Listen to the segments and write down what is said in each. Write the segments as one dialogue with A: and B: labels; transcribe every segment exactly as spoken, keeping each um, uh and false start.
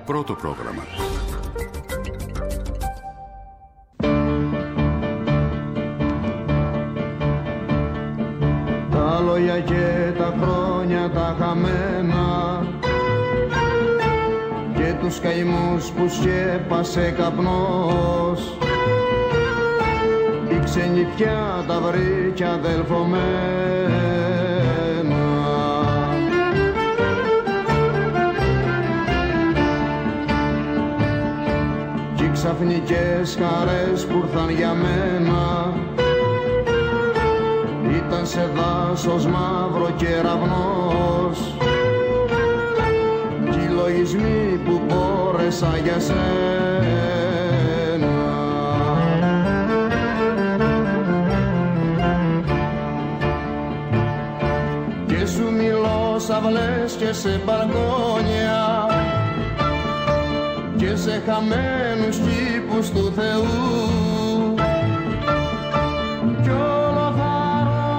A: Πρώτο πρόγραμμα.
B: Τα λόγια και τα χρόνια τα χαμένα και τους καημούς που σκέπασε καπνός, η ξενιτιά τα βρήκε αδελφωμένα κι οι ξαφνικές χαρές που ήρθαν για μένα ήταν σε δάσος μαύρο κεραυνός κι οι λογισμοί που πόρεσα για σένα και σου μιλώ σαυλές και σε μπαλκόνια και σε χαμένους κήπους του Θεού κι όλο χαρώ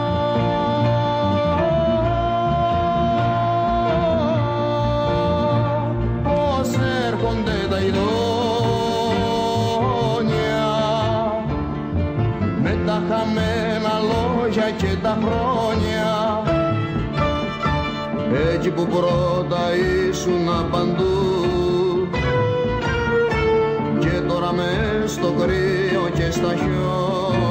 B: πως έρχονται τα ειδόνια με τα χαμένα λόγια και τα χρόνια εκεί που πρώτα ήσουν παντού και τώρα μες στο κρύο και στα χιόνια.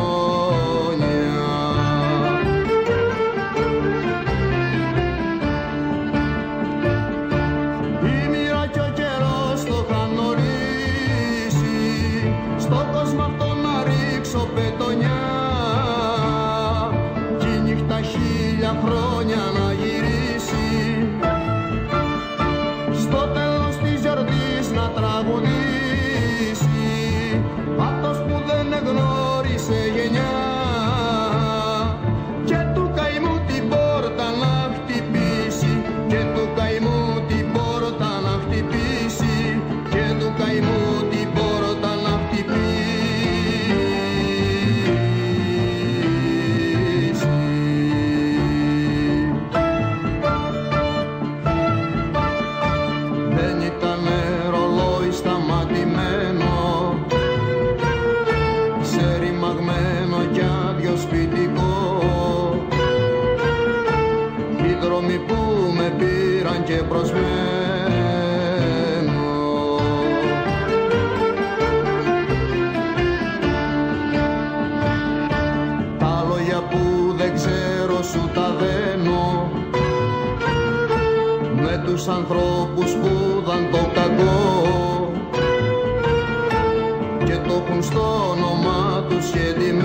B: Η μοίρα και ο καιρός το είχαν ορίσει στον κόσμο αυτό να ρίξω πετονιά κι η νύχτα χίλια χρόνια να γυρίσει στο τέλος της γιορτής να τραγουδήσει αυτός που δεν εγνώρισε γενιά και του καημού την πόρτα να χτυπήσει και του καημού την πόρτα να χτυπήσει και του καημού την πόρτα να χτυπήσει. Δεν ήταν ρολόι σταματημένο σε ρημαγμένο κι άδειο σπιτικό οι δρόμοι που με πήραν και προσμένω τα λόγια που δεν ξέρω σου τα δένω με τους ανθρώπους που δαν το κακό και το έχουν στο όνομα του σχετιμένο.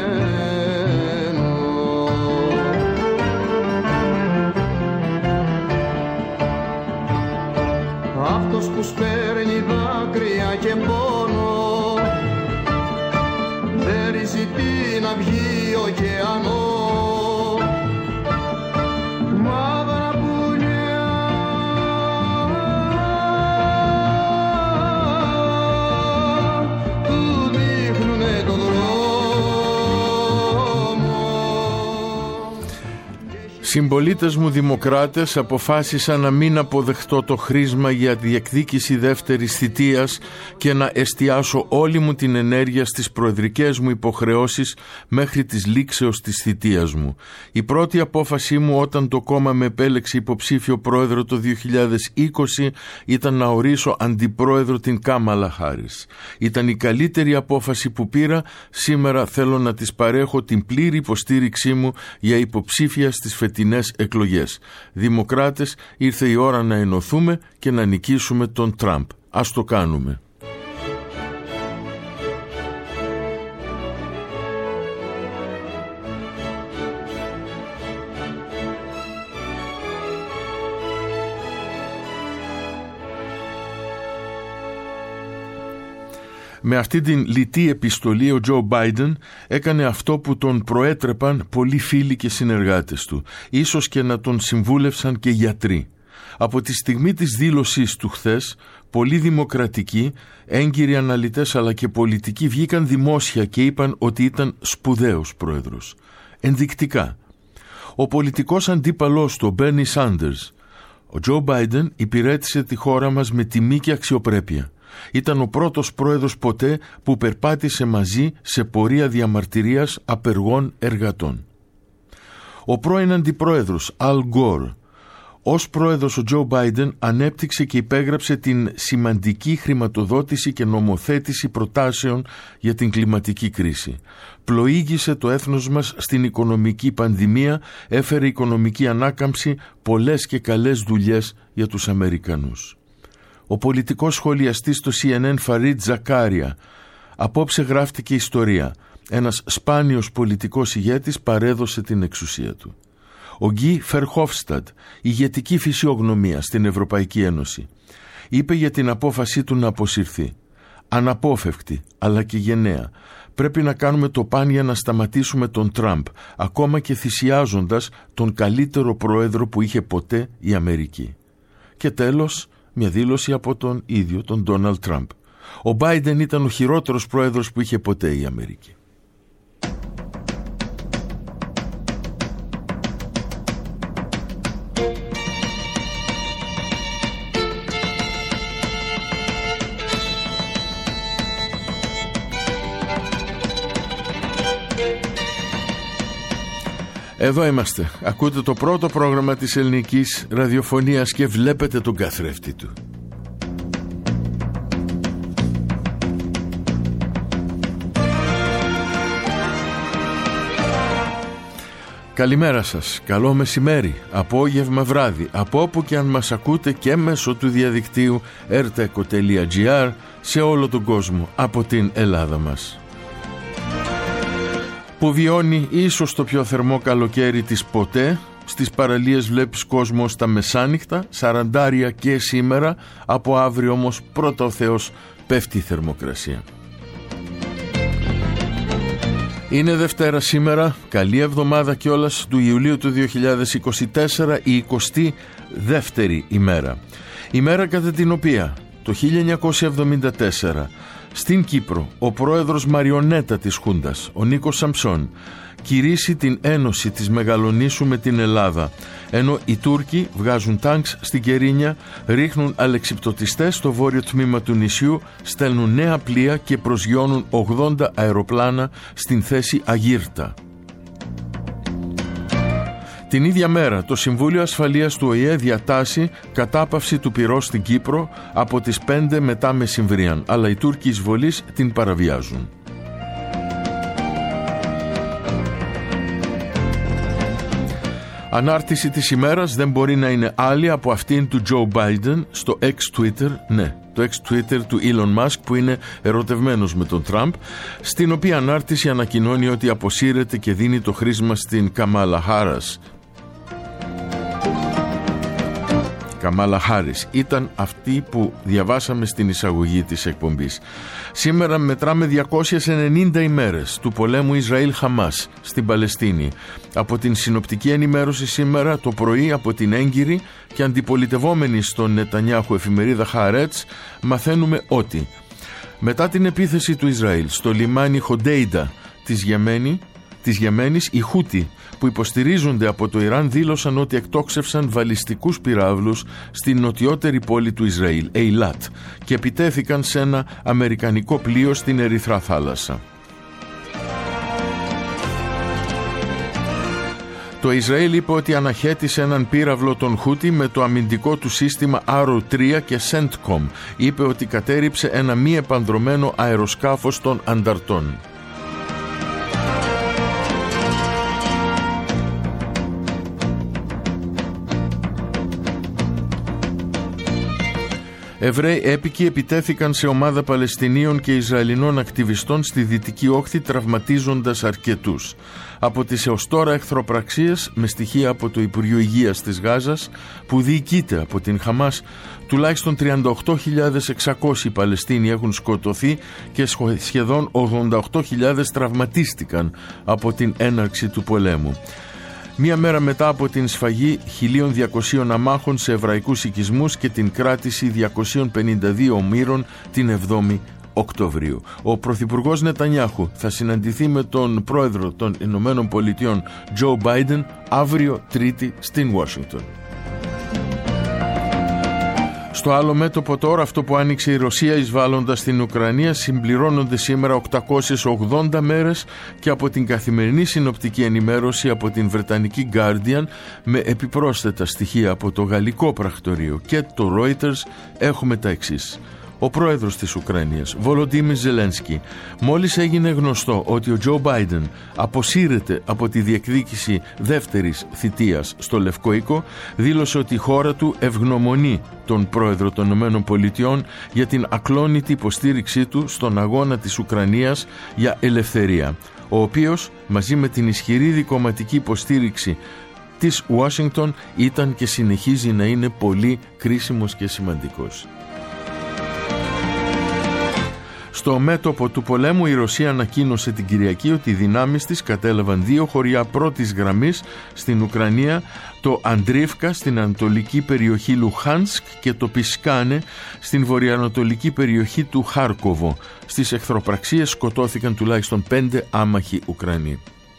B: Αυτός που σπέρνει δάκρυα και πόνο δεν ριζητεί να βγει ο ωκεανό μαύρα πουλιά του δείχνουνε το δρόμο.
C: Συμπολίτες μου δημοκράτες, αποφάσισα να μην αποδεχτώ το χρήσμα για διεκδίκηση δεύτερης θητείας και να εστιάσω όλη μου την ενέργεια στις προεδρικές μου υποχρεώσεις μέχρι της λήξεως της θητείας μου. Η πρώτη απόφασή μου όταν το κόμμα με επέλεξε υποψήφιο πρόεδρο το δύο χιλιάδες είκοσι ήταν να ορίσω αντιπρόεδρο την Κάμαλα Χάρις. Ήταν η καλύτερη απόφαση που πήρα. Σήμερα θέλω να της παρέχω την πλήρη υποστήριξή μου για υποψήφια στις φετινές εκλογές. Δημοκράτες, ήρθε η ώρα να ενωθούμε και να νικήσουμε τον Τραμπ. Ας το κάνουμε. Με αυτή την λιτή επιστολή ο Τζο Μπάιντεν έκανε αυτό που τον προέτρεπαν πολλοί φίλοι και συνεργάτες του, ίσως και να τον συμβούλευσαν και γιατροί. Από τη στιγμή της δήλωσής του χθες, πολλοί δημοκρατικοί, έγκυροι αναλυτές αλλά και πολιτικοί βγήκαν δημόσια και είπαν ότι ήταν σπουδαίος πρόεδρος. Ενδεικτικά, ο πολιτικός αντίπαλός του, ο Μπέρνι Σάντερς, Ο Τζο Μπάιντεν υπηρέτησε τη χώρα μας με τιμή και αξιοπρέπεια. Ήταν ο πρώτος πρόεδρος ποτέ που περπάτησε μαζί σε πορεία διαμαρτυρίας απεργών εργατών. Ο πρώην αντιπρόεδρος Αλ Γκόρ, ως πρόεδρος ο Τζο Μπάιντεν ανέπτυξε και υπέγραψε την σημαντική χρηματοδότηση και νομοθέτηση προτάσεων για την κλιματική κρίση. Πλοήγησε το έθνος μας στην οικονομική πανδημία, έφερε οικονομική ανάκαμψη, πολλές και καλές δουλειές για τους Αμερικανούς. Ο πολιτικός σχολιαστής στο σι εν εν Φαρίτ Ζακάρια, απόψε γράφτηκε ιστορία. Ένας σπάνιος πολιτικός ηγέτης παρέδωσε την εξουσία του. Ο Γκί Φερχόφσταντ, ηγετική φυσιογνωμία στην Ευρωπαϊκή Ένωση, είπε για την απόφασή του να αποσυρθεί. Αναπόφευκτη, αλλά και γενναία. Πρέπει να κάνουμε το παν για να σταματήσουμε τον Τραμπ, ακόμα και θυσιάζοντας τον καλύτερο πρόεδρο που είχε ποτέ η Αμερική. Και τέλος, μια δήλωση από τον ίδιο τον Ντόναλντ Τραμπ. Ο Μπάιντεν ήταν ο χειρότερος πρόεδρος που είχε ποτέ η Αμερική. Εδώ είμαστε. Ακούτε το πρώτο πρόγραμμα της ελληνικής ραδιοφωνίας και βλέπετε τον καθρέφτη του. Καλημέρα σας, καλό μεσημέρι, απόγευμα, βράδυ, από όπου και αν μας ακούτε και μέσω του διαδικτύου ερτεκο τελεία τζι άρ σε όλο τον κόσμο από την Ελλάδα μας, που βιώνει ίσως το πιο θερμό καλοκαίρι της ποτέ. Στις παραλίες βλέπεις κόσμο στα μεσάνυχτα, σαραντάρια και σήμερα, από αύριο όμως πρώτα ο Θεός πέφτει η θερμοκρασία. Είναι Δευτέρα σήμερα, καλή εβδομάδα κιόλας, του Ιουλίου του δύο χιλιάδες είκοσι τέσσερα, η εικοστή δεύτερη ημέρα. Ημέρα κατά την οποία το χίλια εννιακόσια εβδομήντα τέσσερα στην Κύπρο ο πρόεδρος μαριονέτα της Χούντας, ο Νίκος Σαμψόν, κηρύσσει την ένωση της Μεγαλονήσου με την Ελλάδα, ενώ οι Τούρκοι βγάζουν τάγκς στην Κερίνια, ρίχνουν αλεξιπτωτιστές στο βόρειο τμήμα του νησιού, στέλνουν νέα πλοία και προσγειώνουν ογδόντα αεροπλάνα στην θέση Αγύρτα. Την ίδια μέρα το Συμβούλιο Ασφαλείας του Ο Η Ε διατάσσει κατάπαυση του πυρός στην Κύπρο από τις πέντε μετά μεσημβρίαν, αλλά οι Τούρκοι εισβολείς την παραβιάζουν. Ανάρτηση της ημέρας δεν μπορεί να είναι άλλη από αυτήν του Τζο Μπάιντεν στο X Twitter, ναι, το X Twitter του Elon Musk, που είναι ερωτευμένος με τον Τραμπ, στην οποία ανάρτηση ανακοινώνει ότι αποσύρεται και δίνει το χρήσμα στην Καμάλα Χάρας. Καμάλα Χάρις ήταν αυτή που διαβάσαμε στην εισαγωγή της εκπομπής. Σήμερα μετράμε διακόσιες ενενήντα ημέρες του πολέμου Ισραήλ-Χαμάς στην Παλαιστίνη. Από την συνοπτική ενημέρωση σήμερα το πρωί από την έγκυρη και αντιπολιτευόμενη στον Νετανιάχου εφημερίδα Χаарετς μαθαίνουμε ότι μετά την επίθεση του Ισραήλ στο λιμάνι Χοντέιντα της Γεμένη, της Γεμένης, οι Χούτι που υποστηρίζονται από το Ιράν δήλωσαν ότι εκτόξευσαν βαλιστικούς πυράβλους στην νοτιότερη πόλη του Ισραήλ, Ειλάτ, και επιτέθηκαν σε ένα αμερικανικό πλοίο στην Ερυθρά θάλασσα. Το Ισραήλ είπε ότι αναχέτησε έναν πύραυλο των Χούτι με το αμυντικό του σύστημα Άρου τρία και Σέντκομ. Είπε ότι κατέρριψε ένα μη επανδρωμένο αεροσκάφος των ανταρτών. Εβραίοι έπικοι επιτέθηκαν σε ομάδα Παλαιστινίων και Ισραηλινών ακτιβιστών στη Δυτική Όχθη, τραυματίζοντας αρκετούς. Από τις έως τώρα εχθροπραξίες, με στοιχεία από το Υπουργείο Υγείας της Γάζας, που διοικείται από την Χαμάς, τουλάχιστον τριάντα οκτώ χιλιάδες εξακόσιοι Παλαιστίνοι έχουν σκοτωθεί και σχεδόν ογδόντα οκτώ χιλιάδες τραυματίστηκαν από την έναρξη του πολέμου. Μία μέρα μετά από την σφαγή χίλια διακοσίων αμάχων σε εβραϊκούς οικισμούς και την κράτηση διακοσίων πενήντα δύο ομήρων την εβδόμη Οκτωβρίου. Ο Πρωθυπουργός Νετανιάχου θα συναντηθεί με τον Πρόεδρο των Ηνωμένων Πολιτειών Τζο Μπάιντεν αύριο Τρίτη στην Ουάσιγκτον. Στο άλλο μέτωπο τώρα, αυτό που άνοιξε η Ρωσία εισβάλλοντας στην Ουκρανία, συμπληρώνονται σήμερα οκτακόσιες ογδόντα μέρες και από την καθημερινή συνοπτική ενημέρωση από την Βρετανική Guardian με επιπρόσθετα στοιχεία από το γαλλικό πρακτορείο και το Reuters έχουμε τα εξής. Ο πρόεδρος της Ουκρανίας, Βολοντίμιρ Ζελένσκι, μόλις έγινε γνωστό ότι ο Τζο Μπάιντεν αποσύρεται από τη διεκδίκηση δεύτερης θητείας στο Λευκό Οίκο, δήλωσε ότι η χώρα του ευγνωμονεί τον πρόεδρο των Ηνωμένων Πολιτειών για την ακλόνητη υποστήριξή του στον αγώνα της Ουκρανίας για ελευθερία, ο οποίος μαζί με την ισχυρή δικομματική υποστήριξη της Ουάσιγκτον ήταν και συνεχίζει να είναι πολύ κρίσιμος και σημαντικός. Στο μέτωπο του πολέμου η Ρωσία ανακοίνωσε την Κυριακή ότι οι δυνάμεις της κατέλαβαν δύο χωριά πρώτης γραμμής στην Ουκρανία, το Αντρίφκα στην ανατολική περιοχή Λουχάνσκ και το Πισκάνε στην βορειοανατολική περιοχή του Χάρκοβο. Στις εχθροπραξίες σκοτώθηκαν τουλάχιστον πέντε άμαχοι Ουκρανοί.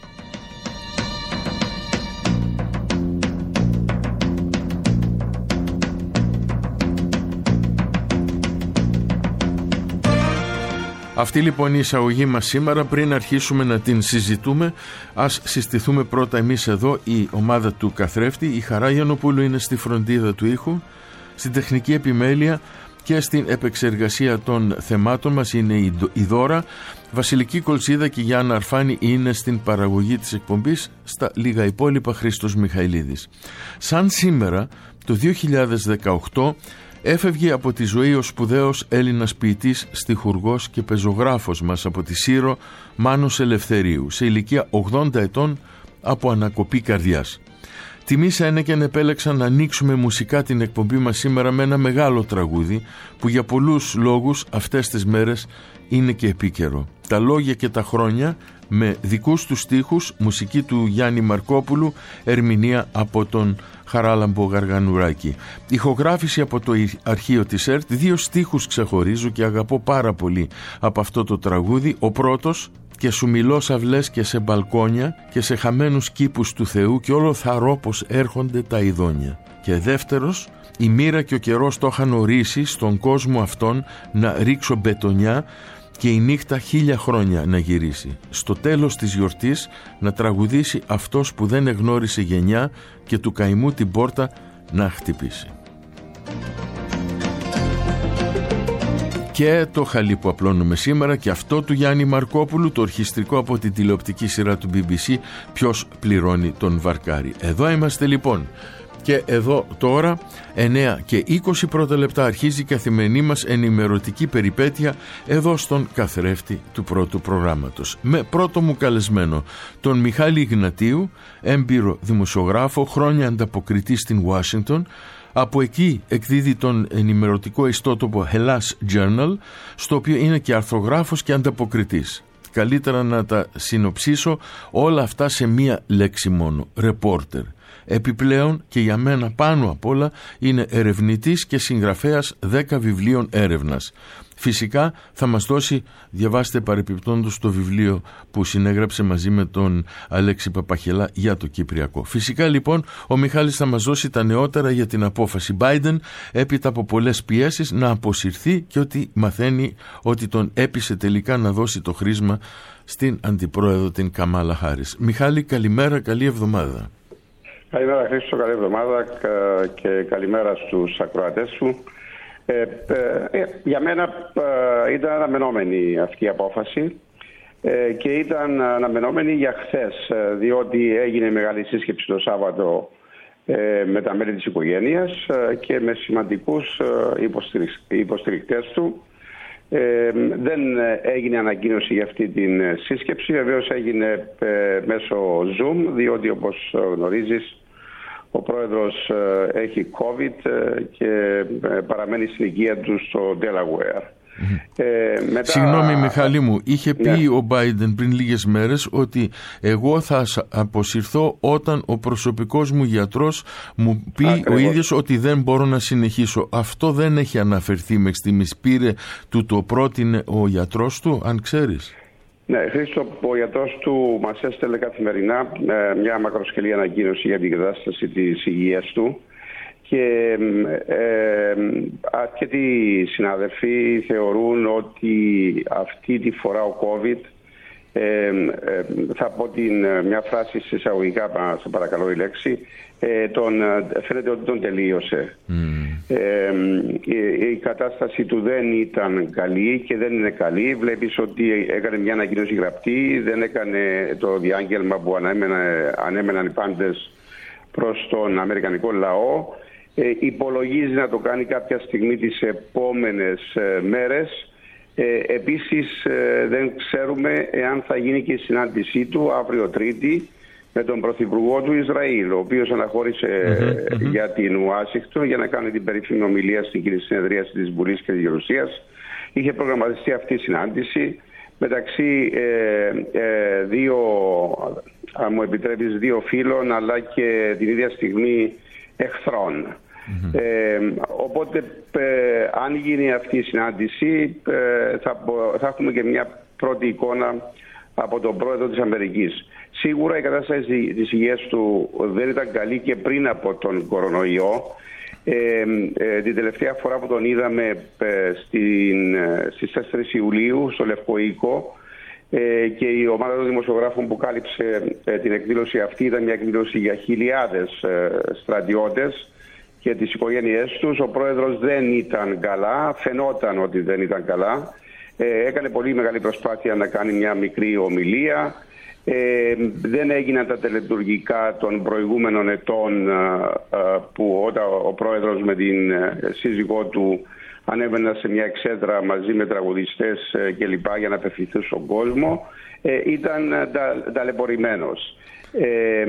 C: Αυτή λοιπόν η εισαγωγή μας σήμερα. Πριν αρχίσουμε να την συζητούμε, ας συστηθούμε πρώτα εμείς εδώ, η ομάδα του καθρέφτη. Η Χαρά Γιαννοπούλου είναι στη φροντίδα του ήχου, στην τεχνική επιμέλεια και στην επεξεργασία των θεμάτων μας είναι η Δώρα. Βασιλική Κολτσίδα και Γιάννα Αρφάνη είναι στην παραγωγή της εκπομπής. Στα λίγα υπόλοιπα Χρήστος Μιχαηλίδης. Σαν σήμερα το δύο χιλιάδες δεκαοκτώ έφευγε από τη ζωή ο σπουδαίος Έλληνας ποιητής, στιχουργός και πεζογράφος μας από τη Σύρο, Μάνος Ελευθερίου, σε ηλικία ογδόντα ετών από ανακοπή καρδιάς. Τιμή σε ένεκεν επέλεξα να ανοίξουμε μουσικά την εκπομπή μας σήμερα με ένα μεγάλο τραγούδι που για πολλούς λόγους αυτές τις μέρες είναι και επίκαιρο. Τα λόγια και τα χρόνια με δικούς του στίχους, μουσική του Γιάννη Μαρκόπουλου, ερμηνεία από τον Χαράλαμπο Γαργανουράκη. Ηχογράφηση από το αρχείο της ΕΡΤ. Δύο στίχους ξεχωρίζω και αγαπώ πάρα πολύ από αυτό το τραγούδι. Ο πρώτος, και σου μιλώ σαυλές και σε μπαλκόνια και σε χαμένους κήπους του Θεού και όλο θαρώ πως έρχονται τα ειδόνια. Και δεύτερος, η μοίρα και ο καιρός το είχαν ορίσει στον κόσμο αυτόν να ρίξω μπετονιά και η νύχτα χίλια χρόνια να γυρίσει. Στο τέλος της γιορτής να τραγουδήσει αυτός που δεν εγνώρισε γενιά και του καημού την πόρτα να χτυπήσει. Και το χαλί που απλώνουμε σήμερα και αυτό του Γιάννη Μαρκόπουλου, το ορχιστρικό από την τηλεοπτική σειρά του μπι μπι σι, ποιος πληρώνει τον βαρκάρι. Εδώ είμαστε λοιπόν. Και εδώ τώρα εννέα και είκοσι πρώτα λεπτά αρχίζει η καθημερινή μας ενημερωτική περιπέτεια εδώ στον καθρέφτη του πρώτου προγράμματος. Με πρώτο μου καλεσμένο τον Μιχάλη Ιγνατίου, έμπειρο δημοσιογράφο, χρόνια ανταποκριτή στην Ουάσιγκτον. Από εκεί εκδίδει τον ενημερωτικό ιστότοπο Hellas Journal, στο οποίο είναι και αρθρογράφος και ανταποκριτής. Καλύτερα να τα συνοψίσω όλα αυτά σε μία λέξη μόνο, ρεπόρτερ. Επιπλέον και για μένα πάνω απ' όλα είναι ερευνητής και συγγραφέας δέκα βιβλίων έρευνας. Φυσικά θα μας δώσει, διαβάστε παρεπιπτόντως το βιβλίο που συνέγραψε μαζί με τον Αλέξη Παπαχελά για το Κυπριακό. Φυσικά λοιπόν ο Μιχάλης θα μας δώσει τα νεότερα για την απόφαση Biden έπειτα από πολλές πιέσεις να αποσυρθεί και ότι μαθαίνει ότι τον έπεισε τελικά να δώσει το χρήσμα στην αντιπρόεδρο την Καμάλα Χάρις. Μιχάλη, καλημέρα, καλή εβδομάδα.
A: Καλημέρα Χρήστο, καλή εβδομάδα και καλημέρα στους ακροατές σου. Ε, ε, για μένα ε, ήταν αναμενόμενη αυτή η απόφαση ε, και ήταν αναμενόμενη για χθες, διότι έγινε μεγάλη σύσκεψη το Σάββατο ε, με τα μέλη της οικογένειας ε, και με σημαντικούς ε, υποστηρικτές του. Ε, δεν έγινε ανακοίνωση για αυτή την σύσκεψη, βεβαίως έγινε ε, μέσω Zoom, διότι όπως γνωρίζεις ο πρόεδρος ε, έχει COVID ε, και ε, παραμένει στην οικία του στο Delaware. Mm-hmm. Ε, μετά...
C: Συγγνώμη Μιχάλη μου, είχε πει yeah. ο Biden πριν λίγες μέρες ότι εγώ θα αποσυρθώ όταν ο προσωπικός μου γιατρός μου πει Ακριβώς. ο ίδιος ότι δεν μπορώ να συνεχίσω. Αυτό δεν έχει αναφερθεί μέχρι στιγμής. Πήρε του το πρότεινε ο γιατρός του, αν ξέρεις?
A: Ναι, Χρήστο, ο γιατρός του μας έστελνε καθημερινά μια μακροσκελή ανακοίνωση για την κατάσταση της υγείας του Και ε, αρκετοί συνάδελφοι θεωρούν ότι αυτή τη φορά ο COVID, ε, ε, θα πω την, μια φράση σε εισαγωγικά, σε παρακαλώ η λέξη, ε, τον, φαίνεται ότι τον τελείωσε. Mm. Ε, η, η κατάσταση του δεν ήταν καλή και δεν είναι καλή. Βλέπεις ότι έκανε μια ανακοίνωση γραπτή, δεν έκανε το διάγγελμα που ανέμεναν, ανέμεναν οι πάντες προς τον αμερικανικό λαό. Ε, υπολογίζει να το κάνει κάποια στιγμή τις επόμενες ε, μέρες. Ε, επίσης ε, δεν ξέρουμε εάν θα γίνει και η συνάντησή του αύριο Τρίτη με τον Πρωθυπουργό του Ισραήλ, ο οποίος αναχώρησε mm-hmm, mm-hmm. για την Ουάσιγκτον για να κάνει την περίφημη ομιλία στην κοινή συνεδρίαση της Βουλής και της Γερουσίας. Είχε προγραμματιστεί αυτή η συνάντηση μεταξύ ε, ε, δύο, αν μου επιτρέπεις, δύο φίλων, αλλά και την ίδια στιγμή εχθρών. Mm-hmm. Ε, οπότε ε, αν γίνει αυτή η συνάντηση ε, θα, θα έχουμε και μια πρώτη εικόνα από τον πρόεδρο της Αμερικής. Σίγουρα η κατάσταση της υγείας του δεν ήταν καλή και πριν από τον κορονοϊό. Ε, ε, την τελευταία φορά που τον είδαμε ε, στην, ε, στις τέσσερις Ιουλίου στο Λευκό Οίκο, ε, και η ομάδα των δημοσιογράφων που κάλυψε ε, την εκδήλωση αυτή ήταν μια εκδήλωση για χιλιάδες ε, στρατιώτες και τις οικογένειές τους. Ο πρόεδρος δεν ήταν καλά, φαινόταν ότι δεν ήταν καλά. Ε, έκανε πολύ μεγάλη προσπάθεια να κάνει μια μικρή ομιλία. Ε, δεν έγιναν τα τελετουργικά των προηγούμενων ετών ε, ε, που όταν ο πρόεδρος με την ε, σύζυγό του ανέβαιναν σε μια εξέδρα μαζί με τραγουδιστές ε, και λοιπά για να απευθυνθούν στον κόσμο. Ε, ήταν ε, ταλαιπωρημένος. Ε,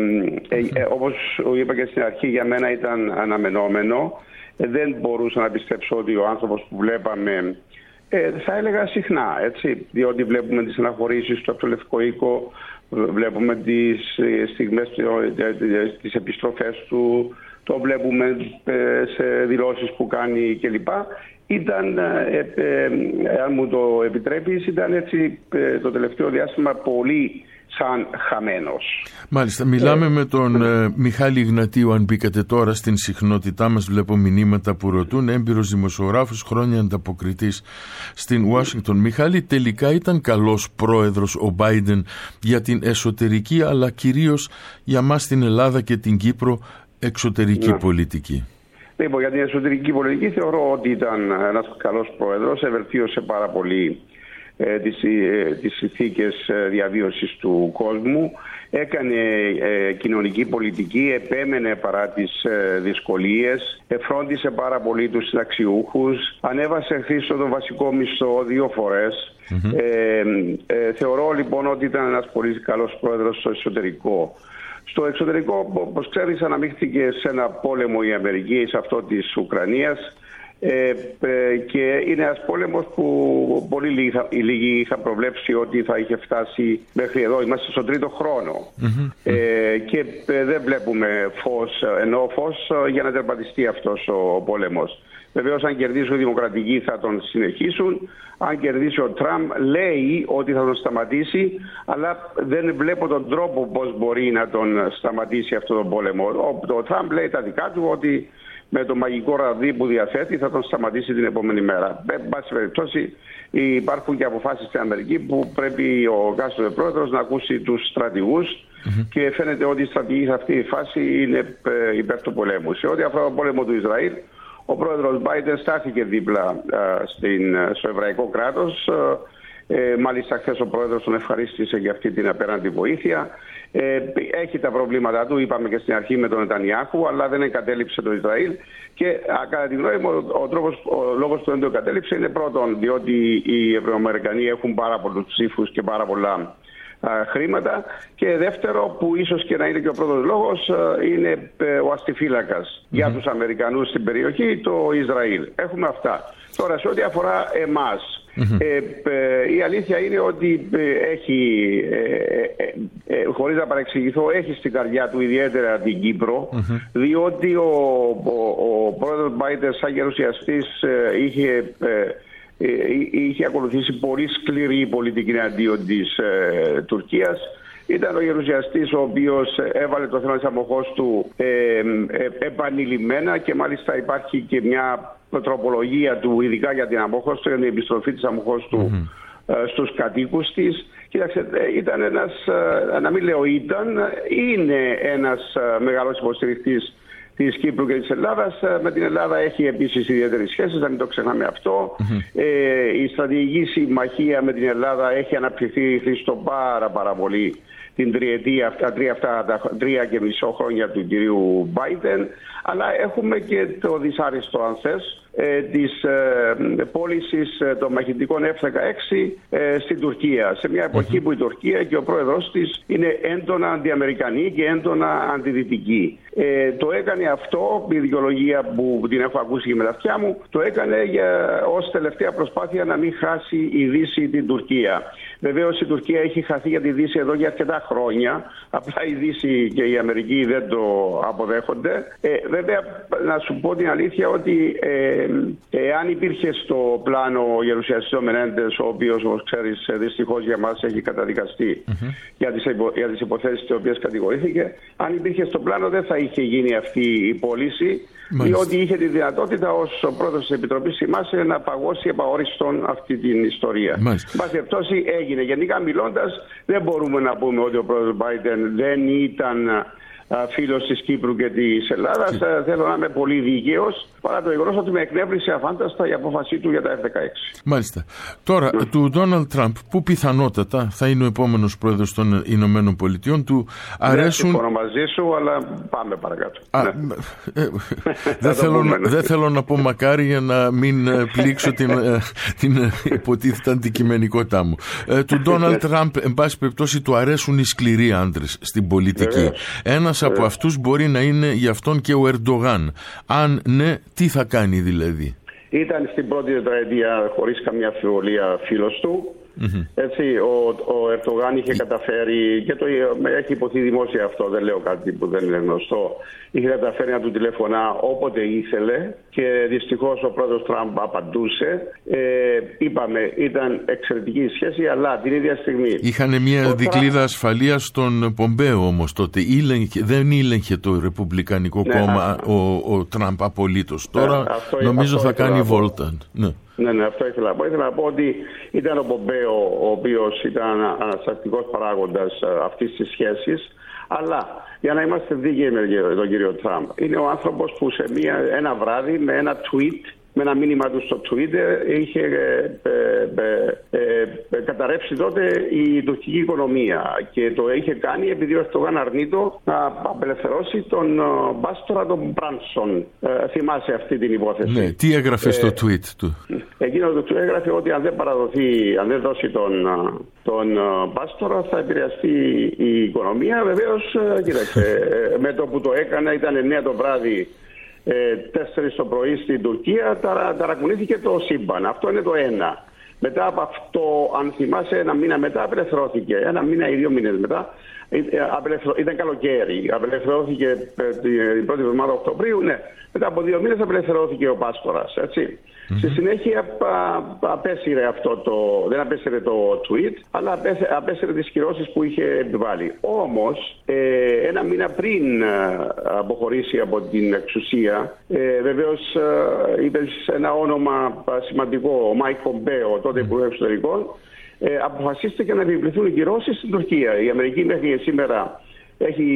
A: ε, ε, όπως είπα και στην αρχή, για μένα ήταν αναμενόμενο. Ε, δεν μπορούσα να πιστέψω ότι ο άνθρωπος που βλέπαμε, ε, θα έλεγα συχνά, έτσι, διότι βλέπουμε τις αναχωρήσεις του από το Λευκό Οίκο, βλέπουμε τις στιγμές, τις επιστροφές του, το βλέπουμε σε δηλώσεις που κάνει κλπ. Ήταν, ε, ε, αν μου το επιτρέπεις, ήταν έτσι ε, το τελευταίο διάστημα πολύ σαν χαμένος.
C: Μάλιστα, μιλάμε ε, με τον ε, Μιχάλη Ιγνατίου. Αν μπήκατε τώρα στην συχνότητά μας, βλέπω μηνύματα που ρωτούν. Έμπειρος δημοσιογράφος, χρόνια ανταποκριτής στην Ουάσιγκτον. Μιχάλη, τελικά ήταν καλός πρόεδρος ο Μπάιντεν για την εσωτερική, αλλά κυρίως για μας στην Ελλάδα και την Κύπρο, εξωτερική ναι. πολιτική?
A: Λοιπόν, για την εσωτερική πολιτική θεωρώ ότι ήταν ένας καλός πρόεδρος, ευελτίωσε πάρα πολύ ε, τις, ε, τις συνθήκες διαβίωσης του κόσμου, έκανε ε, κοινωνική πολιτική, επέμενε παρά τις ε, δυσκολίες, εφρόντισε πάρα πολύ τους συνταξιούχους, ανέβασε χθες τον βασικό μισθό δύο φορές. Mm-hmm. Ε, ε, θεωρώ λοιπόν ότι ήταν ένας πολύ καλός πρόεδρος στο εσωτερικό. Στο εξωτερικό, όπως ξέρεις, αναμίχθηκε σε ένα πόλεμο η Αμερική, σε αυτό της Ουκρανίας, ε, ε, και είναι ένας πόλεμος που πολύ λίγοι, λίγοι είχαν προβλέψει ότι θα είχε φτάσει μέχρι εδώ. Είμαστε στον τρίτο χρόνο. Mm-hmm. ε, και ε, δεν βλέπουμε φως, ενώ φως για να τερματιστεί αυτός ο πόλεμος. Βεβαίως, αν κερδίσουν οι δημοκρατικοί θα τον συνεχίσουν. Αν κερδίσει ο Τραμπ, λέει ότι θα τον σταματήσει, αλλά δεν βλέπω τον τρόπο πώς μπορεί να τον σταματήσει αυτόν τον πόλεμο. Ο, ο Τραμπ λέει τα δικά του, ότι με το μαγικό ραδί που διαθέτει θα τον σταματήσει την επόμενη μέρα. Εν πάση περιπτώσει, υπάρχουν και αποφάσεις στην Αμερική που πρέπει ο κάστοτε πρόεδρος να ακούσει τους στρατηγούς, mm-hmm. και φαίνεται ότι η στρατηγική σε αυτή τη φάση είναι υπέρ του πολέμου. Σε ό,τι αφορά τον πόλεμο του Ισραήλ, ο πρόεδρος Μπάιντεν στάθηκε δίπλα α, στην, στο εβραϊκό κράτος. Ε, μάλιστα χθες ο πρόεδρος τον ευχαρίστησε για αυτή την απέραντη βοήθεια. Ε, έχει τα προβλήματά του, είπαμε και στην αρχή, με τον Νετανιάχου, αλλά δεν εγκατέλειψε το Ισραήλ. Και α, κατά τη γνώμη μου, ο, ο, τρόπος, ο λόγος που δεν το εγκατέλειψε είναι πρώτον διότι οι Ευρωαμερικανοί έχουν πάρα πολλούς ψήφους και πάρα πολλά χρήματα, και δεύτερο, που ίσως και να είναι και ο πρώτος λόγος, είναι ο αστιφύλακας mm-hmm. για τους Αμερικανούς στην περιοχή, το Ισραήλ. Έχουμε αυτά. Τώρα, σε ό,τι αφορά εμάς, mm-hmm. ε, ε, η αλήθεια είναι ότι ε, έχει, ε, ε, ε, χωρίς να παρεξηγηθώ, έχει στην καρδιά του ιδιαίτερα την Κύπρο, mm-hmm. διότι ο, ο, ο πρόεδρος Μπάιντεν σαν γερουσιαστής ε, είχε... Ε, είχε ακολουθήσει πολύ σκληρή πολιτική εναντίον της ε, Τουρκίας. ήταν ο γερουσιαστής ο οποίος έβαλε το θέμα της αμοχώς του ε, ε, επανειλημμένα, και μάλιστα υπάρχει και μια τροπολογία του ειδικά για την αμοχώς του, για την επιστροφή της αμοχώς του mm-hmm. ε, στους κατοίκους της. Κοίταξε, ήταν ένας, να μην λέω ήταν, είναι ένας μεγάλος υποστηρικτής της Κύπρου και της Ελλάδας. Με την Ελλάδα έχει επίσης ιδιαίτερες σχέσεις, να μην το ξεχνάμε αυτό. Mm-hmm. Ε, η στρατηγική συμμαχία με την Ελλάδα έχει αναπτυχθεί Χρήστο πάρα πάρα πολύ την τριετία, αυτά, τρία, αυτά, τα τρία και μισό χρόνια του κυρίου Μπάιντεν, αλλά έχουμε και το δυσάρεστο, αν θες, ε, της ε, πώλησης ε, των μαχητικών εφ δεκαέξι ε, στην Τουρκία, σε μια εποχή mm-hmm. που η Τουρκία και ο πρόεδρος της είναι έντονα αντιαμερικανή και έντονα αντιδυτική. Ε, το έκανε αυτό, η δικαιολογία που την έχω ακούσει και με τα αυτιά μου, το έκανε για, ως τελευταία προσπάθεια να μην χάσει η Δύση την Τουρκία. Βεβαίως η Τουρκία έχει χαθεί για τη Δύση εδώ για αρκετά χρόνια. Απλά η Δύση και η Αμερική δεν το αποδέχονται. Ε, βέβαια, να σου πω την αλήθεια ότι ε, ε, αν υπήρχε στο πλάνο ο γερουσιαστής ο Μενέντες, ο οποίος, όπως ξέρεις, δυστυχώς για μας έχει καταδικαστεί mm-hmm. για, τις υπο, για τις υποθέσεις τις οποίες κατηγορήθηκε, αν υπήρχε στο πλάνο δεν θα είχε γίνει αυτή η πώληση. Μάλιστα. Διότι είχε τη δυνατότητα ως πρόεδρος της Επιτροπής, θυμάσαι, να παγώσει επαόριστον αυτή την ιστορία. Μπας περιπτώσει έγινε. Γενικά μιλώντας, δεν μπορούμε να πούμε ότι ο πρόεδρος Μπάιντεν δεν ήταν φίλος της Κύπρου και της Ελλάδας. Και... Θέλω να είμαι πολύ δίκαιος, παρά το γεγονός ότι με εκνεύρισε αφάνταστα η απόφασή του για τα εφ δεκαέξι.
C: Μάλιστα. Τώρα, mm. του Ντόναλντ Τραμπ, που πιθανότατα θα είναι ο επόμενος πρόεδρος των Ηνωμένων Πολιτειών, του αρέσουν...
A: Δεν συμφωνώ μαζί σου, αλλά πάμε παρακάτω. Α, ναι.
C: ε, δεν, θέλω, δεν θέλω να πω μακάρι για να μην πλήξω την, την υποτίθεται αντικειμενικότητά μου. Ε, του Ντόναλντ Τραμπ, εν πάση περιπτώσει, του αρέσουν οι σκληροί άντρες στην πολιτική. Ένας από ε. αυτούς μπορεί να είναι για αυτόν και ο Ερντογάν. Αν ναι, τι θα κάνει δηλαδή?
A: Ήταν στην πρώτη τετραετία χωρίς καμία αμφιβολία φίλος του. Mm-hmm. Έτσι, ο, ο Ερντογάν είχε καταφέρει, και το έχει υποθεί δημόσια αυτό, δεν λέω κάτι που δεν είναι γνωστό, είχε καταφέρει να του τηλεφωνά όποτε ήθελε, και δυστυχώς ο πρόεδρος Τραμπ απαντούσε. Ε, είπαμε, ήταν εξαιρετική η σχέση, αλλά την ίδια στιγμή...
C: Είχαν μια δικλίδα Τραμπ... ασφαλείας στον Πομπέο όμως τότε. Ήλεγχε, δεν ήλεγχε το Ρεπουμπλικανικό ναι, κόμμα α... ο, ο Τραμπ απολύτως. Ναι, Τώρα αυτό, νομίζω αυτό θα κάνει βόλτα. Ναι.
A: Ναι, ναι, αυτό ήθελα να πω. Ήθελα να πω ότι ήταν ο Πομπέο ο οποίος ήταν αναστατικός παράγοντας αυτής της σχέσης, αλλά για να είμαστε δίκαιοι με τον κύριο Τραμπ, είναι ο άνθρωπος που σε μια, ένα βράδυ με ένα tweet, με ένα μήνυμα του στο Twitter, είχε ε, ε, ε, ε, καταρρεύσει τότε η τουρκική οικονομία, και το είχε κάνει επειδή ο Ερντογάν αρνείτο να απελευθερώσει τον Μπάστορα τον Μπράνσον. Ε, θυμάσαι αυτή την υπόθεση?
C: Ναι, τι έγραφε ε, στο tweet του?
A: Εκείνο το του έγραφε ότι αν δεν παραδοθεί, αν δεν δώσει τον, τον Μπάστορα, θα επηρεαστεί η οικονομία. Βεβαίως, κοίταξε, με το που το έκανε, ήταν εννιά το βράδυ, Ε, τέσσερις το πρωί στην Τουρκία, ταρα, ταρακουνήθηκε το σύμπαν. Αυτό είναι το ένα. Μετά από αυτό, αν θυμάσαι, ένα μήνα μετά απελευθερώθηκε. Ένα μήνα ή δύο μήνες μετά, ε, απελευθερω... ήταν καλοκαίρι. Απελευθερώθηκε ε, την πρώτη εβδομάδα Οκτωβρίου. Ναι. Μετά από δύο μήνες απελευθερώθηκε ο Πάστορας. Έτσι. Mm-hmm. Στη συνέχεια α, απέσυρε αυτό το, δεν απέσυρε το tweet, αλλά απέσυρε, απέσυρε τις κυρώσεις που είχε επιβάλει. Όμως, ε, ένα μήνα πριν α, αποχωρήσει από την εξουσία, ε, βεβαίως ε, είπε ένα όνομα α, σημαντικό, ο Μάικ Πομπέο, τότε υπουργός εξωτερικών, ε, αποφασίστηκε να επιβληθούν οι κυρώσεις στην Τουρκία. Η Αμερική μέχρι σήμερα έχει,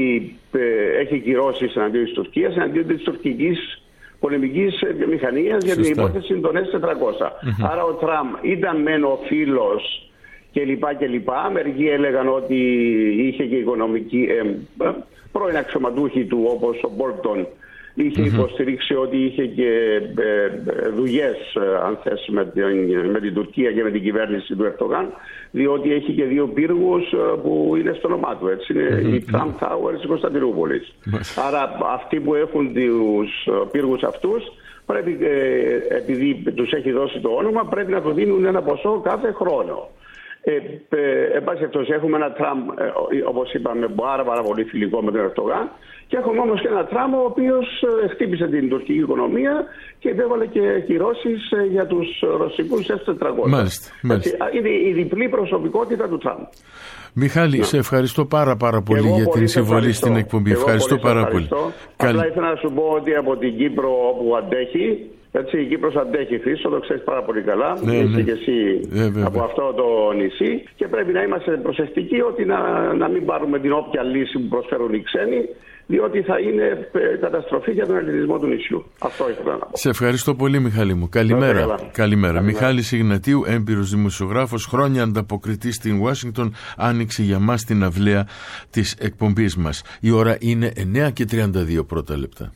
A: ε, έχει κυρώσεις εναντίον της Τουρκίας, εναντίον της τουρκικής πολεμικής βιομηχανίας για την υπόθεση των ες τετρακόσια. Mm-hmm. Άρα ο Τραμπ ήταν μεν ο φίλος κλπ. κλπ. Μερικοί έλεγαν ότι είχε και οικονομική ε, πρώην αξιωματούχοι του, όπως ο Μπόλτον, είχε mm-hmm. υποστηρίξει ότι είχε και ε, δουλειές, αν θες, με την, με την Τουρκία και με την κυβέρνηση του Ερντογάν, διότι έχει και δύο πύργους που είναι στο όνομά του. Έτσι είναι mm-hmm. οι Trump Towers της Κωνσταντινούπολης. Mm-hmm. Άρα αυτοί που έχουν τους πύργους αυτούς, πρέπει, ε, επειδή τους έχει δώσει το όνομα, πρέπει να του δίνουν ένα ποσό κάθε χρόνο. Ε, ε, εν πάση περιπτώσει, έχουμε ένα Τραμπ, ε, όπως είπαμε, πάρα, πάρα πολύ φιλικό με τον Ερντογάν. Και έχουμε όμως και ένα Τραμπ ο οποίος ε, χτύπησε την τουρκική οικονομία και επέβαλε και κυρώσεις ε, για τους ρωσικούς ες τετρακόσια.
C: Μάλιστα, μάλιστα.
A: Είναι η διπλή προσωπικότητα του Τραμπ.
C: Μιχάλη, να. σε ευχαριστώ πάρα πάρα πολύ για
A: πολύ
C: την συμβολή στην εκπομπή. Εγώ ευχαριστώ πολύ πάρα ευχαριστώ. πολύ.
A: Απλά Καλ... ήθελα να σου πω ότι από την Κύπρο όπου αντέχει, έτσι, η Κύπρος αντέχει φύσο, το ξέρεις πάρα πολύ καλά. Ναι, είσαι ναι. και εσύ ε, από αυτό το νησί και πρέπει να είμαστε προσεκτικοί ότι να, να μην πάρουμε την όποια λύση που προσφέρουν οι ξένοι, διότι θα είναι καταστροφή για τον ελληνισμό του νησιού. Αυτό ήθελα να πω. Σε ευχαριστώ πολύ, Μιχάλη μου. Καλημέρα. Καλημέρα. Καλημέρα. Μιχάλης Ιγνατίου, έμπειρος δημοσιογράφος, χρόνια ανταποκριτής στην Ουάσιγκτον, άνοιξε για μας την αυλαία της εκπομπής μας. Η ώρα είναι εννιά και τριάντα δύο πρώτα λεπτά.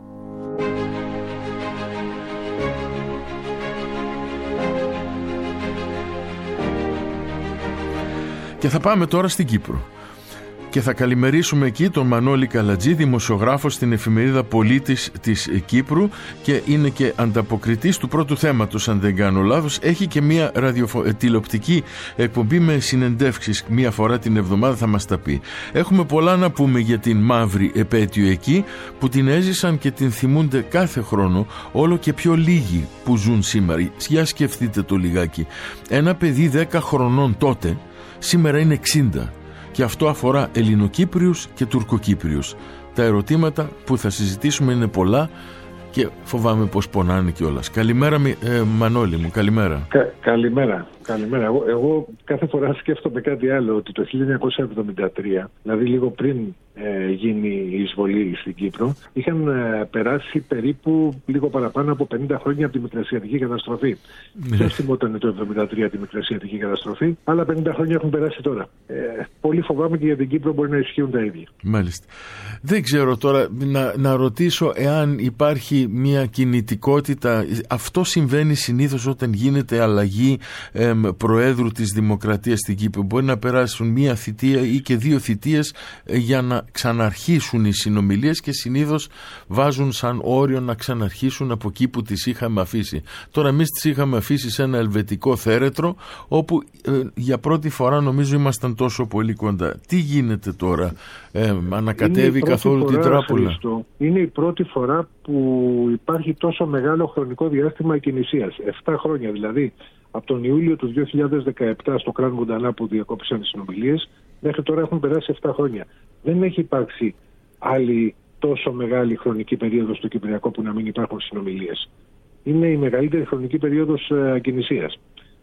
A: Και θα πάμε τώρα στην Κύπρο. Και θα καλημερίσουμε εκεί τον Μανώλη Καλατζή, δημοσιογράφο στην εφημερίδα Πολίτης της Κύπρου και είναι και ανταποκριτής του πρώτου θέματος, αν δεν κάνω λάθος. Έχει και μια ραδιοφο... τηλεοπτική εκπομπή με συνεντεύξεις μία φορά την εβδομάδα, θα μας τα πει. Έχουμε πολλά να πούμε για την μαύρη επέτειο εκεί, που την έζησαν και την θυμούνται κάθε χρόνο όλο και πιο λίγοι που ζουν σήμερα. Για σκεφτείτε το λιγάκι. Ένα παιδί δέκα χρονών τότε σήμερα είναι εξήντα. Και αυτό αφορά Ελληνοκύπριους και Τουρκοκύπριους. Τα ερωτήματα που θα συζητήσουμε είναι πολλά και φοβάμαι πως πονάνε κιόλας. Καλημέρα, ε, Μανώλη μου, καλημέρα. Κα, καλημέρα. Καλημέρα. Εγώ, εγώ κάθε φορά σκέφτομαι κάτι άλλο, ότι το χίλια εννιακόσια εβδομήντα τρία, δηλαδή λίγο πριν ε, γίνει η εισβολή στην Κύπρο, είχαν ε, περάσει περίπου λίγο παραπάνω από πενήντα χρόνια από τη Μικρασιατική καταστροφή. Δεν θυμόταν το εβδομήντα τρία τη Μικρασιατική καταστροφή, αλλά πενήντα χρόνια έχουν περάσει τώρα. Ε, πολύ φοβάμαι και για την Κύπρο μπορεί να ισχύουν τα ίδια. Μάλιστα. Δεν ξέρω τώρα να, να ρωτήσω εάν υπάρχει μια κινητικότητα. Αυτό συμβαίνει συνήθως όταν γίνεται αλλαγή ε, Προέδρου της Δημοκρατίας στην Κύπρο. Μπορεί να περάσουν μία θητεία ή και δύο θητείες για να ξαναρχίσουν οι συνομιλίες και συνήθως βάζουν σαν όριο να ξαναρχίσουν από εκεί που τις είχαμε αφήσει. Τώρα εμείς τις είχαμε αφήσει σε ένα ελβετικό θέρετρο όπου ε, για πρώτη φορά νομίζω ήμασταν τόσο πολύ κοντά. Τι γίνεται τώρα, ε, ανακατεύει καθόλου φορά, την τράπουλα? Χριστό, είναι η πρώτη φορά που υπάρχει τόσο μεγάλο χρονικό διάστημα εκκινησίας. Εφτά χρόνια δηλαδή. Από τον Ιούλιο του δύο χιλιάδες δεκαεπτά στο Κραν Μοντανά που διακόπησαν οι συνομιλίες, μέχρι τώρα έχουν περάσει εφτά χρόνια. Δεν έχει υπάρξει άλλη τόσο μεγάλη χρονική περίοδος στο Κυπριακό που να μην υπάρχουν συνομιλίες. Είναι η μεγαλύτερη χρονική περίοδος ακινησίας.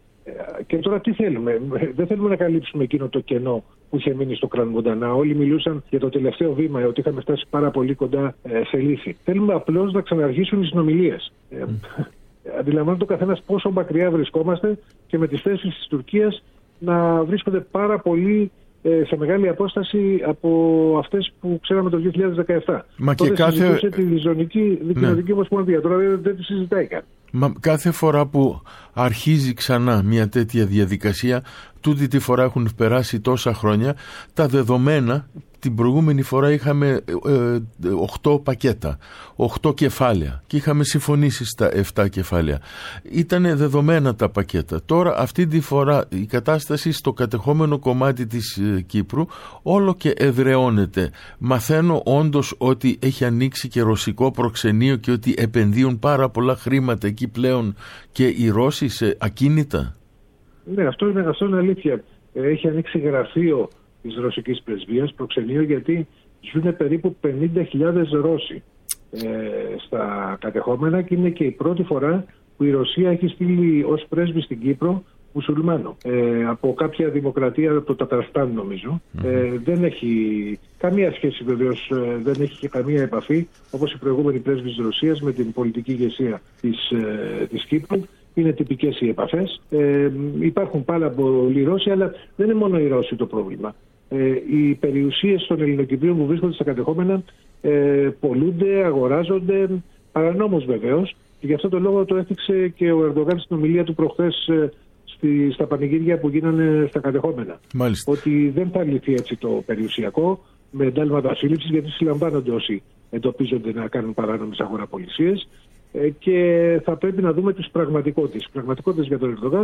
A: Και τώρα τι θέλουμε? Δεν θέλουμε να καλύψουμε εκείνο το κενό που είχε μείνει στο Κραν Μοντανά. Όλοι μιλούσαν για το τελευταίο βήμα, ότι είχαμε φτάσει πάρα πολύ κοντά σε λύση. Θέλουμε απλώς να ξαναρχίσουν οι συνομιλίες. Mm. Αντιλαμβάνεται ο καθένας πόσο μακριά βρισκόμαστε και με τις θέσεις της Τουρκίας να βρίσκονται πάρα πολύ ε, σε μεγάλη απόσταση από αυτές που ξέραμε το δύο χιλιάδες δεκαεπτά. Μα τότε και κάθε... συζητούσε τη Διζωνική Δικοινοτική Ομοσπονδία. Τώρα δεν, δεν τη συζητάει καν. Μα κάθε φορά που αρχίζει ξανά μια τέτοια διαδικασία, τούτη τη φορά έχουν περάσει τόσα χρόνια, τα δεδομένα. Την προηγούμενη φορά είχαμε οκτώ πακέτα, οκτώ κεφάλαια και είχαμε συμφωνήσει στα επτά κεφάλαια. Ήτανε δεδομένα τα πακέτα. Τώρα αυτή τη φορά η κατάσταση στο κατεχόμενο κομμάτι της Κύπρου όλο και εδραιώνεται. Μαθαίνω όντως ότι έχει ανοίξει και ρωσικό προξενείο και ότι επενδύουν πάρα πολλά χρήματα εκεί πλέον και οι Ρώσοι σε ακίνητα. Ναι, αυτό είναι, αυτό είναι αλήθεια. Έχει ανοίξει γραφείο της ρωσικής πρεσβείας, προξενείο, γιατί ζουν περίπου πενήντα χιλιάδες Ρώσοι ε, στα κατεχόμενα και είναι και η πρώτη φορά που η Ρωσία έχει στείλει ως πρέσβη στην Κύπρο μουσουλμάνο. Ε, από κάποια δημοκρατία, από το Ταταρστάν νομίζω. Mm-hmm. Ε, δεν έχει καμία σχέση βεβαίως, ε, δεν έχει και καμία επαφή, όπως η προηγούμενη πρέσβη της Ρωσίας, με την πολιτική ηγεσία της, ε, της Κύπρου. Είναι τυπικές οι επαφές. Ε, υπάρχουν πάρα πολλοί Ρώσοι, αλλά δεν είναι μόνο οι Ρώσοι το πρόβλημα. Ε, οι περιουσίες των Ελληνοκυπρίων που βρίσκονται στα κατεχόμενα ε, πολλούνται, αγοράζονται, παρανόμως βεβαίως. Και γι' αυτό το λόγο το έθιξε και ο Ερντογάν στην ομιλία του προχθές ε, στη, στα πανηγύρια που γίνανε στα κατεχόμενα. Μάλιστα. Ότι δεν θα λυθεί έτσι το περιουσιακό με εντάλματα σύλληψης, γιατί συλλαμβάνονται όσοι εντοπίζονται να κάνουν παράνομες αγοραπολισίες. Και θα πρέπει να δούμε τις πραγματικότητες. Οι πραγματικότητες για τον Ερντογάν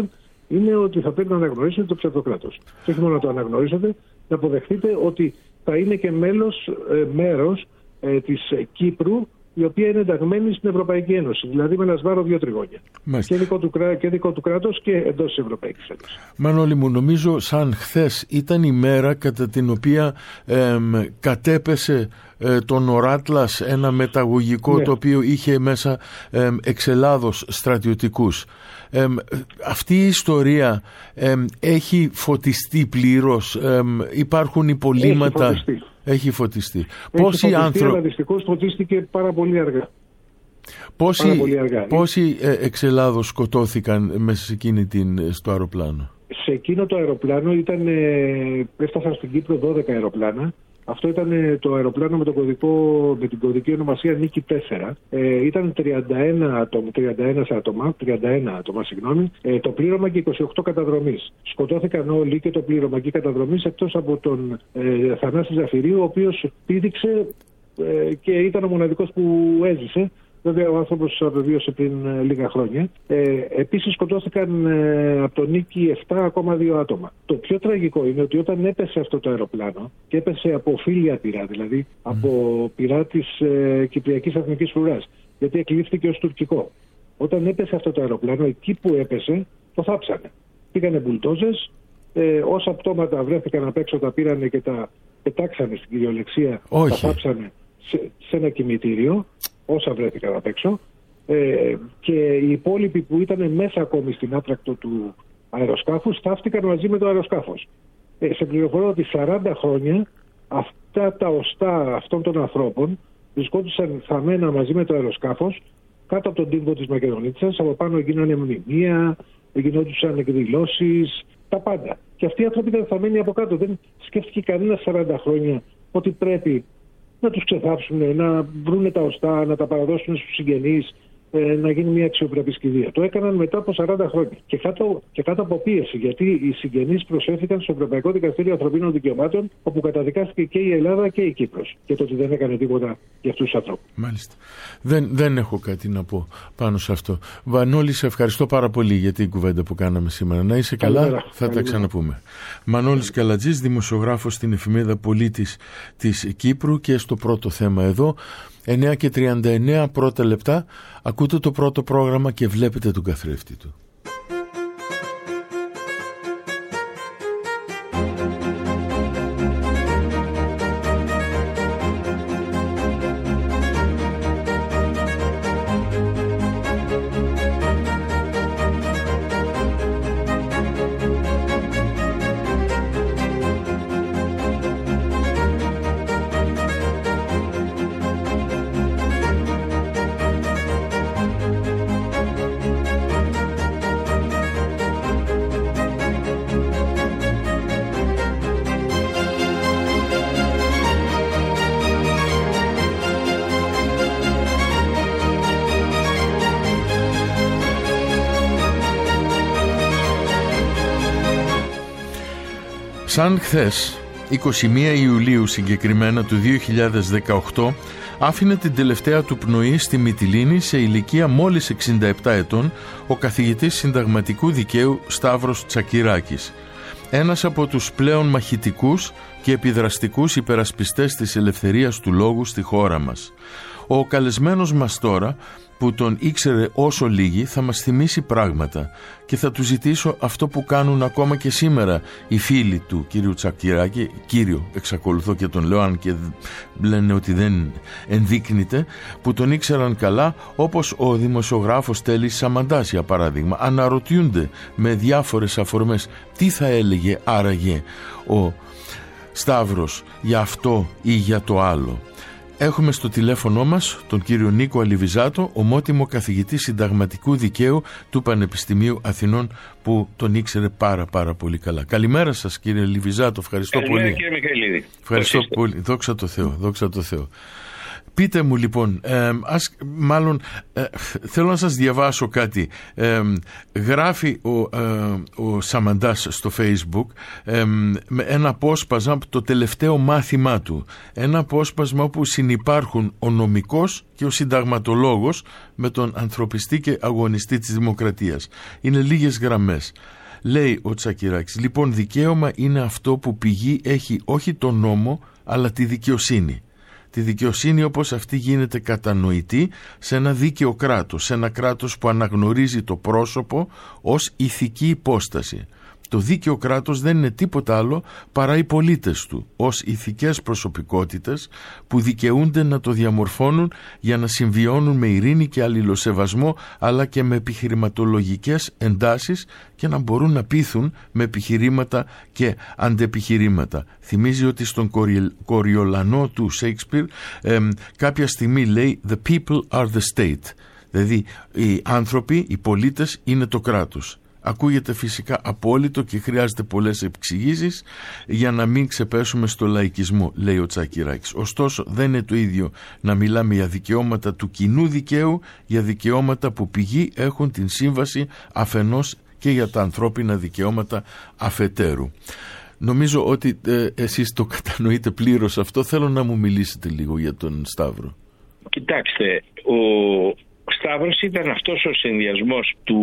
D: είναι ότι θα πρέπει να αναγνωρίσετε το ψευδοκράτος. Και όχι μόνο να το αναγνωρίσετε, να αποδεχτείτε ότι θα είναι και μέλος, ε, μέρος ε, της Κύπρου, η οποία είναι ενταγμένη στην Ευρωπαϊκή Ένωση. Δηλαδή με ένα σβάρο δύο τριγώνια. Και δικό, του, και δικό του κράτος και εντός της Ευρωπαϊκής Ένωσης.
C: Μανώλη μου, νομίζω σαν χθες ήταν η μέρα κατά την οποία ε, κατέπεσε ε, τον Οράτλας, ένα μεταγωγικό, ναι, το οποίο είχε μέσα ε, εξελάδος στρατιωτικούς. Ε, αυτή η ιστορία ε, έχει φωτιστεί πλήρως, ε, υπάρχουν υπολείμματα.
D: Έχει φωτιστεί.
C: Έχει φωτιστεί.
D: Έχει
C: Πόσοι άνθρωποι.
D: Αλλά δυστυχώς φωτίστηκε πάρα πολύ αργά.
C: Πόσοι,
D: πάρα πολύ αργά.
C: πόσοι ε, εξελάδος σκοτώθηκαν μέσα σε εκείνη την, στο αεροπλάνο?
D: Σε εκείνο το αεροπλάνο ήταν, ε, έφτασαν στην Κύπρο δώδεκα αεροπλάνα. Αυτό ήταν ε, το αεροπλάνο με, το κωδικό, με την κωδική ονομασία Νίκη τέσσερα. Ε, ήταν τριάντα ένα άτομα, τριάντα ένα άτομα, τριάντα ένα άτομα συγγνώμη, ε, το πλήρωμα και είκοσι οκτώ καταδρομής. Σκοτώθηκαν όλοι και το πλήρωμα και οι καταδρομής, εκτός από τον ε, Θανάση Ζαφυρίου, ο οποίος πήδηξε ε, και ήταν ο μοναδικός που έζησε. Βέβαια, ο άνθρωπος απεβίωσε πριν ε, λίγα χρόνια. Ε, επίσης, σκοτώθηκαν ε, από τον Νίκη επτά ακόμα δύο άτομα. Το πιο τραγικό είναι ότι όταν έπεσε αυτό το αεροπλάνο, και έπεσε από φίλια πυρά, δηλαδή mm. από πυρά της ε, Κυπριακής Εθνικής Φρουράς, γιατί εκλήφθηκε ως τουρκικό. Όταν έπεσε αυτό το αεροπλάνο, εκεί που έπεσε, το θάψανε. Πήγανε μπουλτόζες, ε, όσα πτώματα βρέθηκαν απ' έξω τα πήρανε και τα πετάξανε στην κυριολεξία,
C: Όχι.
D: τα θάψανε σε, σε ένα κημητήριο. Όσα βρέθηκαν απ' έξω, ε, και οι υπόλοιποι που ήταν μέσα ακόμη στην άτρακτο του αεροσκάφους θαύτηκαν μαζί με το αεροσκάφος. Ε, σε πληροφορώ ότι σαράντα χρόνια αυτά τα οστά αυτών των ανθρώπων βρισκόντουσαν θαμμένα μαζί με το αεροσκάφος κάτω από τον τοίχο της Μακεδονίτσας. Από πάνω γίνανε μνημεία, γινόντουσαν εκδηλώσεις, τα πάντα. Και αυτοί οι άνθρωποι ήταν θαμμένοι από κάτω. Δεν σκέφτηκε κανένα σαράντα χρόνια ότι πρέπει να τους ξεθάψουν, να βρούνε τα οστά, να τα παραδώσουν στους συγγενείς, ε, να γίνει μια αξιοπρεπής κηδεία. Το έκαναν μετά από σαράντα χρόνια. Και κάτω, και κάτω από πίεση, γιατί οι συγγενείς προσέφηκαν στο Ευρωπαϊκό Δικαστήριο Ανθρωπίνων Δικαιωμάτων, όπου καταδικάστηκε και η Ελλάδα και η Κύπρος. Και το ότι δεν έκανε τίποτα για αυτούς τους ανθρώπους.
C: Μάλιστα. Δεν, δεν έχω κάτι να πω πάνω σε αυτό. Μανώλη, σε ευχαριστώ πάρα πολύ για την κουβέντα που κάναμε σήμερα. Να είσαι καλά, καλά θα καλά. τα ξαναπούμε. Μανώλης Καλατζής, δημοσιογράφος στην εφημερίδα Πολίτης της Κύπρου, και στο πρώτο θέμα εδώ. εννιά και τριάντα εννιά πρώτα λεπτά, ακούτε το πρώτο πρόγραμμα και βλέπετε τον καθρέφτη του. Σαν χθες, είκοσι μία Ιουλίου συγκεκριμένα του δύο χιλιάδες δεκαοκτώ, άφηνε την τελευταία του πνοή στη Μυτιλήνη σε ηλικία μόλις εξήντα επτά ετών ο καθηγητής συνταγματικού δικαίου Σταύρος Τσακυράκης. Ένας από τους πλέον μαχητικούς και επιδραστικούς υπερασπιστές της ελευθερίας του λόγου στη χώρα μας. Ο καλεσμένος μας τώρα, που τον ήξερε όσο λίγοι, θα μας θυμίσει πράγματα και θα του ζητήσω αυτό που κάνουν ακόμα και σήμερα οι φίλοι του κύριου Τσακυράκη, κύριο εξακολουθώ και τον λέω, αν και λένε ότι δεν ενδείκνυται, που τον ήξεραν καλά, όπως ο δημοσιογράφος Τέλης Σαμαντάς για παράδειγμα. Αναρωτιούνται με διάφορες αφορμές τι θα έλεγε άραγε ο Σταύρος για αυτό ή για το άλλο. Έχουμε στο τηλέφωνο μας τον κύριο Νίκο Αλιβιζάτο, ομότιμο καθηγητή συνταγματικού δικαίου του Πανεπιστημίου Αθηνών, που τον ήξερε πάρα πάρα πολύ καλά. Καλημέρα σας κύριε Αλιβιζάτο, ευχαριστώ
E: Καλημέρα,
C: πολύ.
E: Κύριε Μιχαηλίδη.
C: Ευχαριστώ πολύ, δόξα τω Θεώ, δόξα τω Θεώ. Πείτε μου λοιπόν, ε, ας, μάλλον ε, θέλω να σας διαβάσω κάτι. Ε, γράφει ο, ε, ο Σαμαντάς στο Facebook ε, με ένα απόσπασμα από το τελευταίο μάθημά του. Ένα απόσπασμα όπου συνυπάρχουν ο νομικός και ο συνταγματολόγος με τον ανθρωπιστή και αγωνιστή της δημοκρατίας. Είναι λίγες γραμμές. Λέει ο Τσακυράκης, λοιπόν, δικαίωμα είναι αυτό που πηγή έχει όχι τον νόμο αλλά τη δικαιοσύνη. Τη δικαιοσύνη όπως αυτή γίνεται κατανοητή σε ένα δίκαιο κράτος, σε ένα κράτος που αναγνωρίζει το πρόσωπο ως ηθική υπόσταση. Το δίκαιο κράτος δεν είναι τίποτα άλλο παρά οι πολίτες του, ως ηθικές προσωπικότητες που δικαιούνται να το διαμορφώνουν για να συμβιώνουν με ειρήνη και αλληλοσεβασμό, αλλά και με επιχειρηματολογικές εντάσεις και να μπορούν να πείθουν με επιχειρήματα και αντεπιχειρήματα. Θυμίζει ότι στον Κοριολανό του Σέιξπιρ ε, κάποια στιγμή λέει «The people are the state», δηλαδή οι άνθρωποι, οι πολίτες είναι το κράτος. Ακούγεται φυσικά απόλυτο και χρειάζεται πολλές εξηγήσεις για να μην ξεπέσουμε στο λαϊκισμό, λέει ο Τσακυράκης. Ωστόσο δεν είναι το ίδιο να μιλάμε για δικαιώματα του κοινού δικαίου, για δικαιώματα που πηγή έχουν την σύμβαση αφενός και για τα ανθρώπινα δικαιώματα αφετέρου. Νομίζω ότι ε, εσείς το κατανοείτε πλήρως αυτό. Θέλω να μου μιλήσετε λίγο για τον Σταύρο.
E: Κοιτάξτε, ο... Ο Σταύρος ήταν αυτός ο συνδυασμός του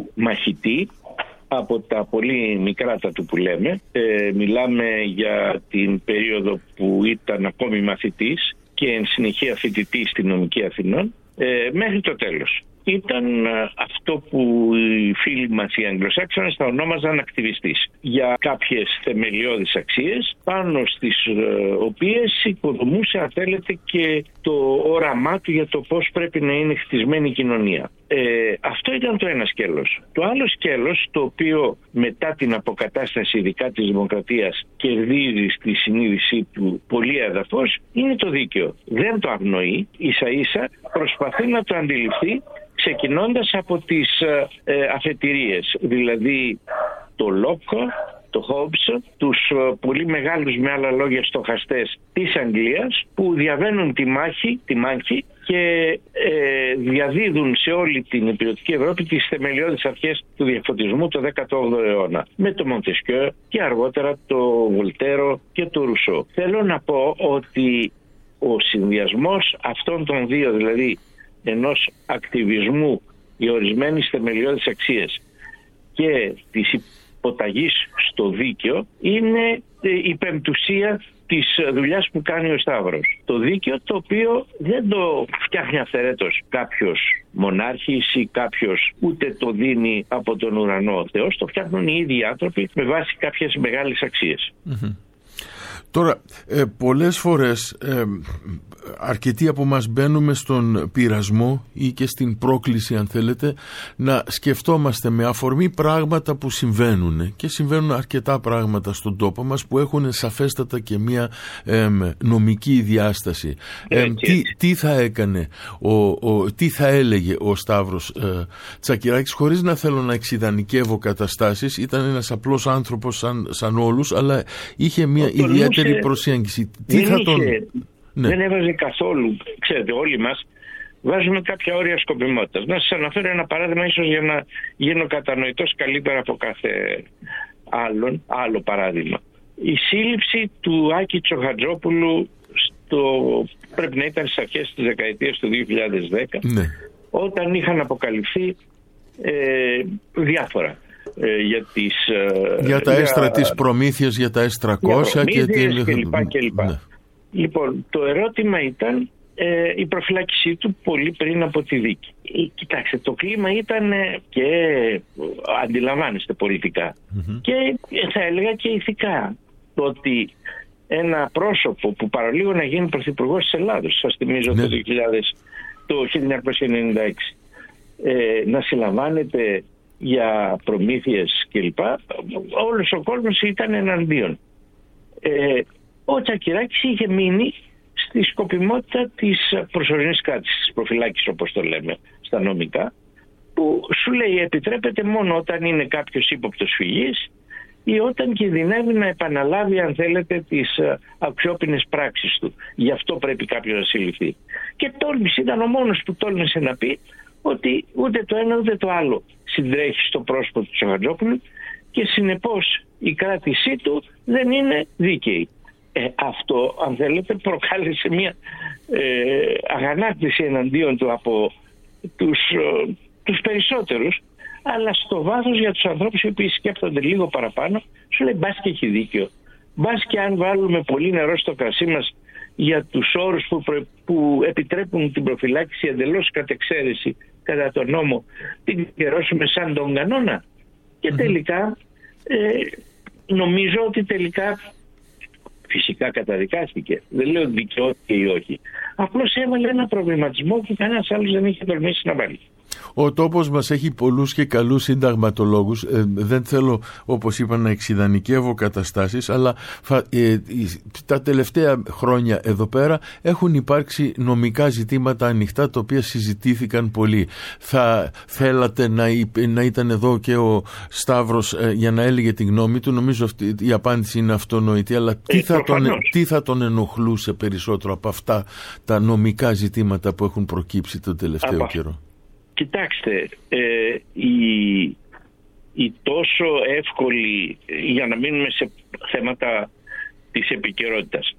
E: μαχητή από τα πολύ μικρά τα του που λέμε. Ε, μιλάμε για την περίοδο που ήταν ακόμη μαθητής και εν συνεχεία φοιτητής στην Νομική Αθηνών ε, μέχρι το τέλος. Ήταν αυτό που οι φίλοι μας οι Αγγλοσάξονες θα ονόμαζαν ακτιβιστής για κάποιες θεμελιώδεις αξίες πάνω στις ε, οποίες οικοδομούσε, αν θέλετε, και το όραμά του για το πώς πρέπει να είναι χτισμένη η κοινωνία. Ε, αυτό ήταν το ένα σκέλος. Το άλλο σκέλος, το οποίο μετά την αποκατάσταση ειδικά της δημοκρατίας κερδίζει στη συνείδησή του πολύ έδαφος, είναι το δίκαιο. Δεν το αγνοεί, ίσα ίσα προσπαθεί να το αντιληφθεί, ξεκινώντας από τις ε, αφετηρίες, δηλαδή το Λόκο, το Χόμπς, τους ε, πολύ μεγάλους, με άλλα λόγια, στοχαστές της Αγγλίας, που διαβαίνουν τη μάχη, τη μάχη και ε, διαδίδουν σε όλη την υπηρετική Ευρώπη τις θεμελιώδεις αρχές του διαφωτισμού το δέκατο όγδοο αιώνα, με το Μοντεσκιό και αργότερα το Βολτέρο και το Ρουσό. Θέλω να πω ότι ο συνδυασμός αυτών των δύο, δηλαδή ενός ακτιβισμού για ορισμένες θεμελιώδεις αξίες και της υποταγής στο δίκαιο, είναι η πεμπτουσία της δουλειάς που κάνει ο Σταύρος. Το δίκαιο, το οποίο δεν το φτιάχνει αυθαιρέτως κάποιος μονάρχης ή κάποιος, ούτε το δίνει από τον ουρανό ο Θεός, το φτιάχνουν οι ίδιοι άνθρωποι με βάση κάποιες μεγάλες αξίες.
C: Mm-hmm. Τώρα, ε, πολλές φορές ε, αρκετοί από μας μπαίνουμε στον πειρασμό ή και στην πρόκληση, αν θέλετε, να σκεφτόμαστε με αφορμή πράγματα που συμβαίνουν, και συμβαίνουν αρκετά πράγματα στον τόπο μας που έχουν σαφέστατα και μια ε, νομική διάσταση. Ε, τι, τι θα έκανε, ο, ο, τι θα έλεγε ο Σταύρος ε, Τσακυράκης, χωρίς να θέλω να εξιδανικεύω καταστάσεις. Ήταν ένας απλός άνθρωπος σαν, σαν όλους, αλλά είχε μια τον ιδιαίτερη είχε, προσέγγιση. Τι θα είχε, τον... Ναι. Δεν
E: έβαζε καθόλου, ξέρετε, όλοι μας βάζουμε κάποια όρια σκοπιμότητας. Να σας αναφέρω ένα παράδειγμα, ίσως για να γίνω κατανοητός καλύτερα από κάθε άλλον, άλλο παράδειγμα. Η σύλληψη του Άκη Τσοχατζόπουλου στο, πρέπει να ήταν στις αρχές της δεκαετίας του δύο χιλιάδες δέκα, ναι, όταν είχαν αποκαλυφθεί ε, διάφορα. Ε, για, τις, ε,
C: για τα έστρα για, της προμήθειας, για τα ες τριακόσια και,
E: την... και λοιπά και λοιπά. Ναι. Λοιπόν, το ερώτημα ήταν ε, η προφυλάκησή του πολύ πριν από τη δίκη. Ε, κοιτάξτε, το κλίμα ήταν ε, και ε, αντιλαμβάνεστε πολιτικά mm-hmm. και ε, θα έλεγα και ηθικά. Το ότι ένα πρόσωπο που παραλίγο να γίνει πρωθυπουργός της Ελλάδος, σας θυμίζω ναι. το, δύο χιλιάδες, το χίλια εννιακόσια ενενήντα έξι, ε, να συλλαμβάνεται για προμήθειες κλπ. Όλος ο κόσμος ήταν εναντίον. Ε, ο Τσακυράκης είχε μείνει στη σκοπιμότητα της προσωρινής κράτησης, της προφυλάκησης όπως το λέμε στα νομικά, που σου λέει επιτρέπεται μόνο όταν είναι κάποιος ύποπτος φυγής ή όταν κινδυνεύει να επαναλάβει, αν θέλετε, τις αξιόπινες πράξεις του. Γι' αυτό πρέπει κάποιος να συλληφθεί. Και τόλμησε, ήταν ο μόνος που τόλμησε να πει ότι ούτε το ένα ούτε το άλλο συντρέχει στο πρόσωπο του Τσοχατζόπουλου και συνεπώς η κράτησή του δεν είναι δίκαιη. Ε, αυτό, αν θέλετε, προκάλεσε μια ε, αγανάκτηση εναντίον του από τους, ε, τους περισσότερους, αλλά στο βάθος για τους ανθρώπους οι οποίοι σκέφτονται λίγο παραπάνω, σου λέει μπας και έχει δίκιο. Μπας και αν βάλουμε πολύ νερό στο κρασί μας για τους όρους που, προ... που επιτρέπουν την προφυλάκηση εντελώς κατ' εξαίρεση κατά τον νόμο, την καιρώσουμε σαν τον κανόνα. Και mm-hmm. τελικά ε, νομίζω ότι τελικά φυσικά καταδικάστηκε. Δεν λέω δικαιώθηκε ή όχι. Απλώς έβαλε ένα προβληματισμό που κανένας άλλος δεν είχε τολμήσει να βάλει.
C: Ο τόπος μας έχει πολλούς και καλούς συνταγματολόγους. Ε, δεν θέλω, όπως είπα, να εξιδανικεύω καταστάσεις, αλλά ε, τα τελευταία χρόνια εδώ πέρα έχουν υπάρξει νομικά ζητήματα ανοιχτά, τα οποία συζητήθηκαν πολύ. Θα θέλατε να, να ήταν εδώ και ο Σταύρος ε, για να έλεγε τη γνώμη του. Νομίζω αυτή η απάντηση είναι αυτονοητή, αλλά τι, ε, θα τον, τι θα τον ενοχλούσε περισσότερο από αυτά τα νομικά ζητήματα που έχουν προκύψει το τελευταίο Απα. καιρό?
E: Κοιτάξτε, ε, η, η τόσο εύκολη, για να μείνουμε σε θέματα της επικαιρότητας,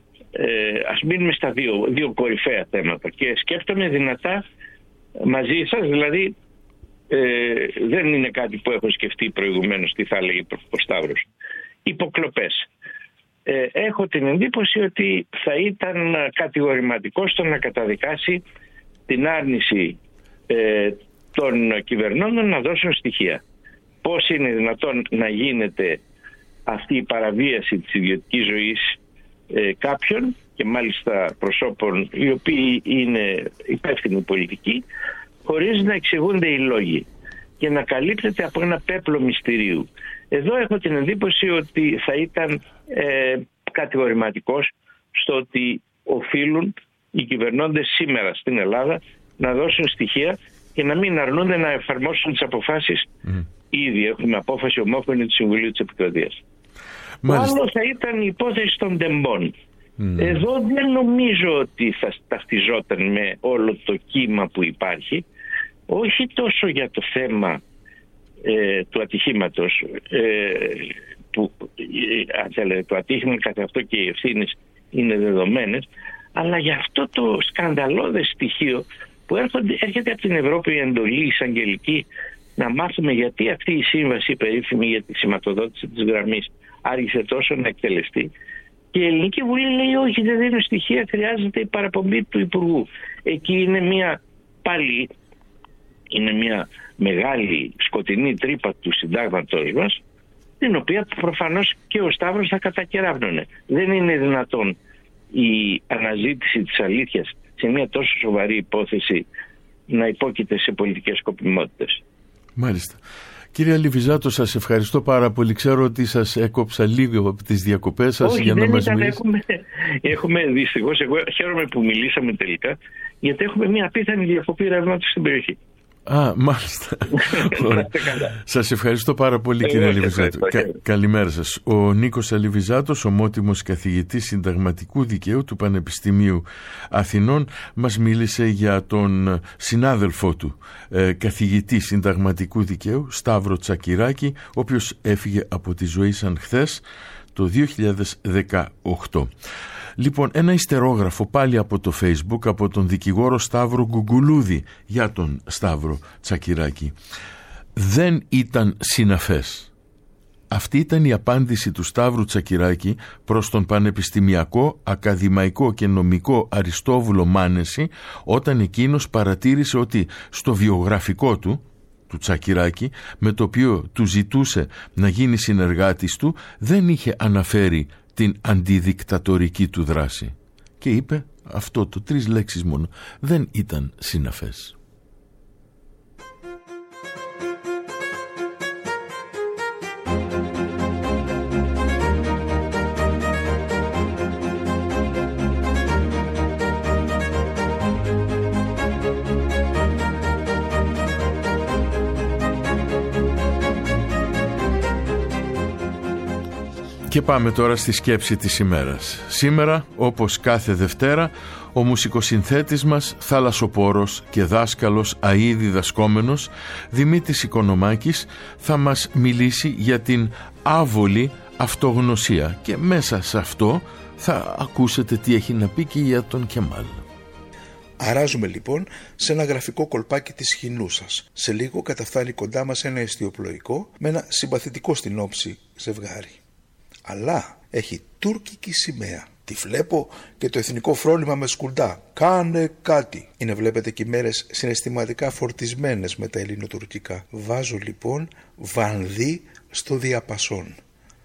E: ε, ας μείνουμε στα δύο, δύο κορυφαία θέματα και σκέφτομαι δυνατά μαζί σας, δηλαδή ε, δεν είναι κάτι που έχω σκεφτεί προηγουμένως τι θα έλεγε ο Σταύρος. Υποκλοπές. Ε, έχω την εντύπωση ότι θα ήταν κατηγορηματικό στο να καταδικάσει την άρνηση Ε, των κυβερνώντων να δώσουν στοιχεία. Πώς είναι δυνατόν να γίνεται αυτή η παραβίαση της ιδιωτικής ζωής ε, κάποιων και μάλιστα προσώπων οι οποίοι είναι υπεύθυνοι πολιτικοί, χωρίς να εξηγούνται οι λόγοι και να καλύπτεται από ένα πέπλο μυστηρίου. Εδώ έχω την εντύπωση ότι θα ήταν ε, κατηγορηματικός στο ότι οφείλουν οι κυβερνώντες σήμερα στην Ελλάδα να δώσουν στοιχεία και να μην αρνούνται να εφαρμόσουν τις αποφάσεις. Mm. Ήδη έχουμε απόφαση ομόφωνη του Συμβουλίου της Επικρατείας. Το άλλο θα ήταν η υπόθεση των τεμπών. Mm. Εδώ δεν νομίζω ότι θα ταυτιζόταν με όλο το κύμα που υπάρχει, όχι τόσο για το θέμα ε, του ατυχήματος, ε, που ε, αν θέλετε, το ατύχημα καθ' αυτό και οι ευθύνες είναι δεδομένες, αλλά για αυτό το σκανδαλώδες στοιχείο που έρχονται, έρχεται από την Ευρώπη η εντολή εισαγγελική να μάθουμε γιατί αυτή η σύμβαση περίφημη για τη σηματοδότηση της γραμμής άρχισε τόσο να εκτελεστεί, και η Ελληνική Βουλή λέει όχι, δεν δίνουν στοιχεία, χρειάζεται η παραπομπή του Υπουργού. Εκεί είναι μια πάλι είναι μια μεγάλη σκοτεινή τρύπα του συντάγματος μας, την οποία προφανώς και ο Σταύρος θα κατακεράβνωνε. Δεν είναι δυνατόν η αναζήτηση της αλήθειας σε μια τόσο σοβαρή υπόθεση να υπόκειται σε πολιτικές σκοπιμότητες. Μάλιστα.
C: Κύριε Αλιβιζάτο, σας ευχαριστώ πάρα πολύ. Ξέρω ότι σας έκοψα λίγο από τις διακοπές σας.
E: Όχι,
C: για
E: δεν
C: να μας
E: ήταν,
C: μιλήσει.
E: Έχουμε, έχουμε δυστυχώς, εγώ χαίρομαι που μιλήσαμε τελικά, γιατί έχουμε μια απίθανη διακοπή ρεύματος στην περιοχή.
C: Α, μάλιστα. Σας ευχαριστώ πάρα πολύ, κύριε Αλιβιζάτο. Κα, καλημέρα σας. Ο Νίκος Αλιβιζάτος, ομότιμος καθηγητής συνταγματικού δικαίου του Πανεπιστημίου Αθηνών, μας μίλησε για τον συνάδελφό του, ε, καθηγητή συνταγματικού δικαίου, Σταύρο Τσακυράκη, ο οποίος έφυγε από τη ζωή σαν χθες το δύο χιλιάδες δεκαοκτώ. Λοιπόν, ένα ιστερόγραφο πάλι από το Facebook από τον δικηγόρο Σταύρο Γκουγκουλούδη για τον Σταύρο Τσακυράκη. Δεν ήταν συναφές. Αυτή ήταν η απάντηση του Σταύρου Τσακυράκη προς τον πανεπιστημιακό, ακαδημαϊκό και νομικό Αριστόβουλο Μάνεση, όταν εκείνος παρατήρησε ότι στο βιογραφικό του, του Τσακυράκη, με το οποίο του ζητούσε να γίνει συνεργάτης του, δεν είχε αναφέρει την αντιδικτατορική του δράση. Και είπε αυτό το, τρεις λέξεις μόνο. Δεν ήταν συναφές. Και πάμε τώρα στη σκέψη της ημέρας. Σήμερα, όπως κάθε Δευτέρα, ο μουσικοσυνθέτης μας, θαλασσοπόρος και δάσκαλος αεί διδασκόμενος, Δημήτρης Οικονομάκης, θα μας μιλήσει για την άβολη αυτογνωσία, και μέσα σε αυτό θα ακούσετε τι έχει να πει και για τον Κεμάλ.
F: Αράζουμε λοιπόν σε ένα γραφικό κολπάκι της Χινούσας. Σε λίγο καταφθάνει κοντά μας ένα εστιοπλοϊκό με ένα συμπαθητικό στην όψη ζευγάρι. Αλλά έχει τουρκική σημαία. Τη βλέπω και το εθνικό φρόνημα με σκουλντά. Κάνε κάτι. Είναι, βλέπετε, και οι μέρες συναισθηματικά φορτισμένες με τα ελληνοτουρκικά. Βάζω λοιπόν βανδύ στο διαπασόν.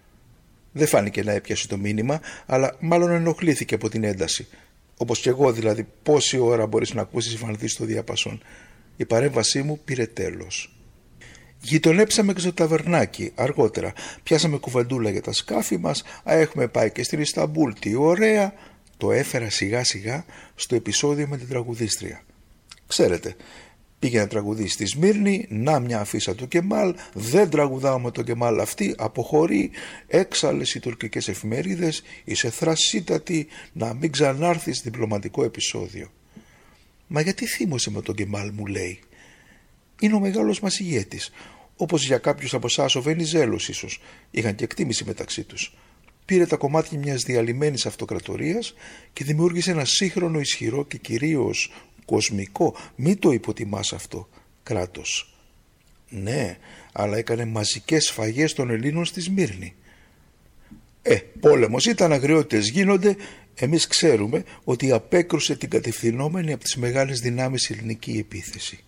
F: Δεν φάνηκε να έπιασε το μήνυμα, αλλά μάλλον ενοχλήθηκε από την ένταση. Όπως και εγώ δηλαδή, πόση ώρα μπορείς να ακούσεις βανδύ στο διαπασόν. Η παρέμβασή μου πήρε τέλος. Γειτονέψαμε και στο ταβερνάκι αργότερα. Πιάσαμε κουβεντούλα για τα σκάφη μας. Α, έχουμε πάει και στην Ισταμπούλ. Τι ωραία! Το έφερα σιγά σιγά στο επεισόδιο με την τραγουδίστρια. Ξέρετε, πήγε να τραγουδήσει στη Σμύρνη, να μια αφίσα του Κεμάλ, δεν τραγουδάω με τον Κεμάλ, αυτή αποχωρεί, έξαλλες οι τουρκικές εφημερίδες, είσαι θρασίτατη, να μην ξανάρθεις, διπλωματικό επεισόδιο. Μα γιατί θύμωσε με τον Κεμάλ, μου λέει. Είναι ο μεγάλος μας ηγέτης, όπως για κάποιους από εσάς ο Βενιζέλος ίσως, είχαν και εκτίμηση μεταξύ τους. Πήρε τα κομμάτια μιας διαλυμένης αυτοκρατορίας και δημιούργησε ένα σύγχρονο, ισχυρό και κυρίως κοσμικό, μη το υποτιμάς αυτό, κράτος. Ναι, αλλά έκανε μαζικές σφαγές των Ελλήνων στη Σμύρνη. Ε, πόλεμος ήταν, αγριότητες γίνονται, εμείς ξέρουμε ότι απέκρουσε την κατευθυνόμενη από τις μεγάλες δυνάμεις ελληνική επίθεση.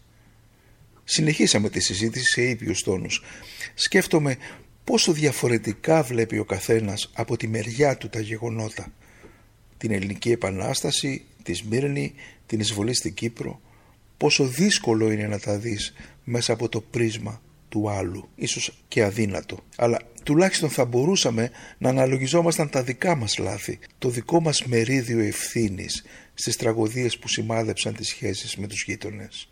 F: Συνεχίσαμε τη συζήτηση σε ήπιους τόνους. Σκέφτομαι πόσο διαφορετικά βλέπει ο καθένας από τη μεριά του τα γεγονότα. Την Ελληνική Επανάσταση, τη Σμύρνη, την εισβολή στην Κύπρο. Πόσο δύσκολο είναι να τα δεις μέσα από το πρίσμα του άλλου. Ίσως και αδύνατο. Αλλά τουλάχιστον θα μπορούσαμε να αναλογιζόμασταν τα δικά μας λάθη, το δικό μας μερίδιο ευθύνης στις τραγωδίες που σημάδεψαν τις σχέσεις με τους γείτονες.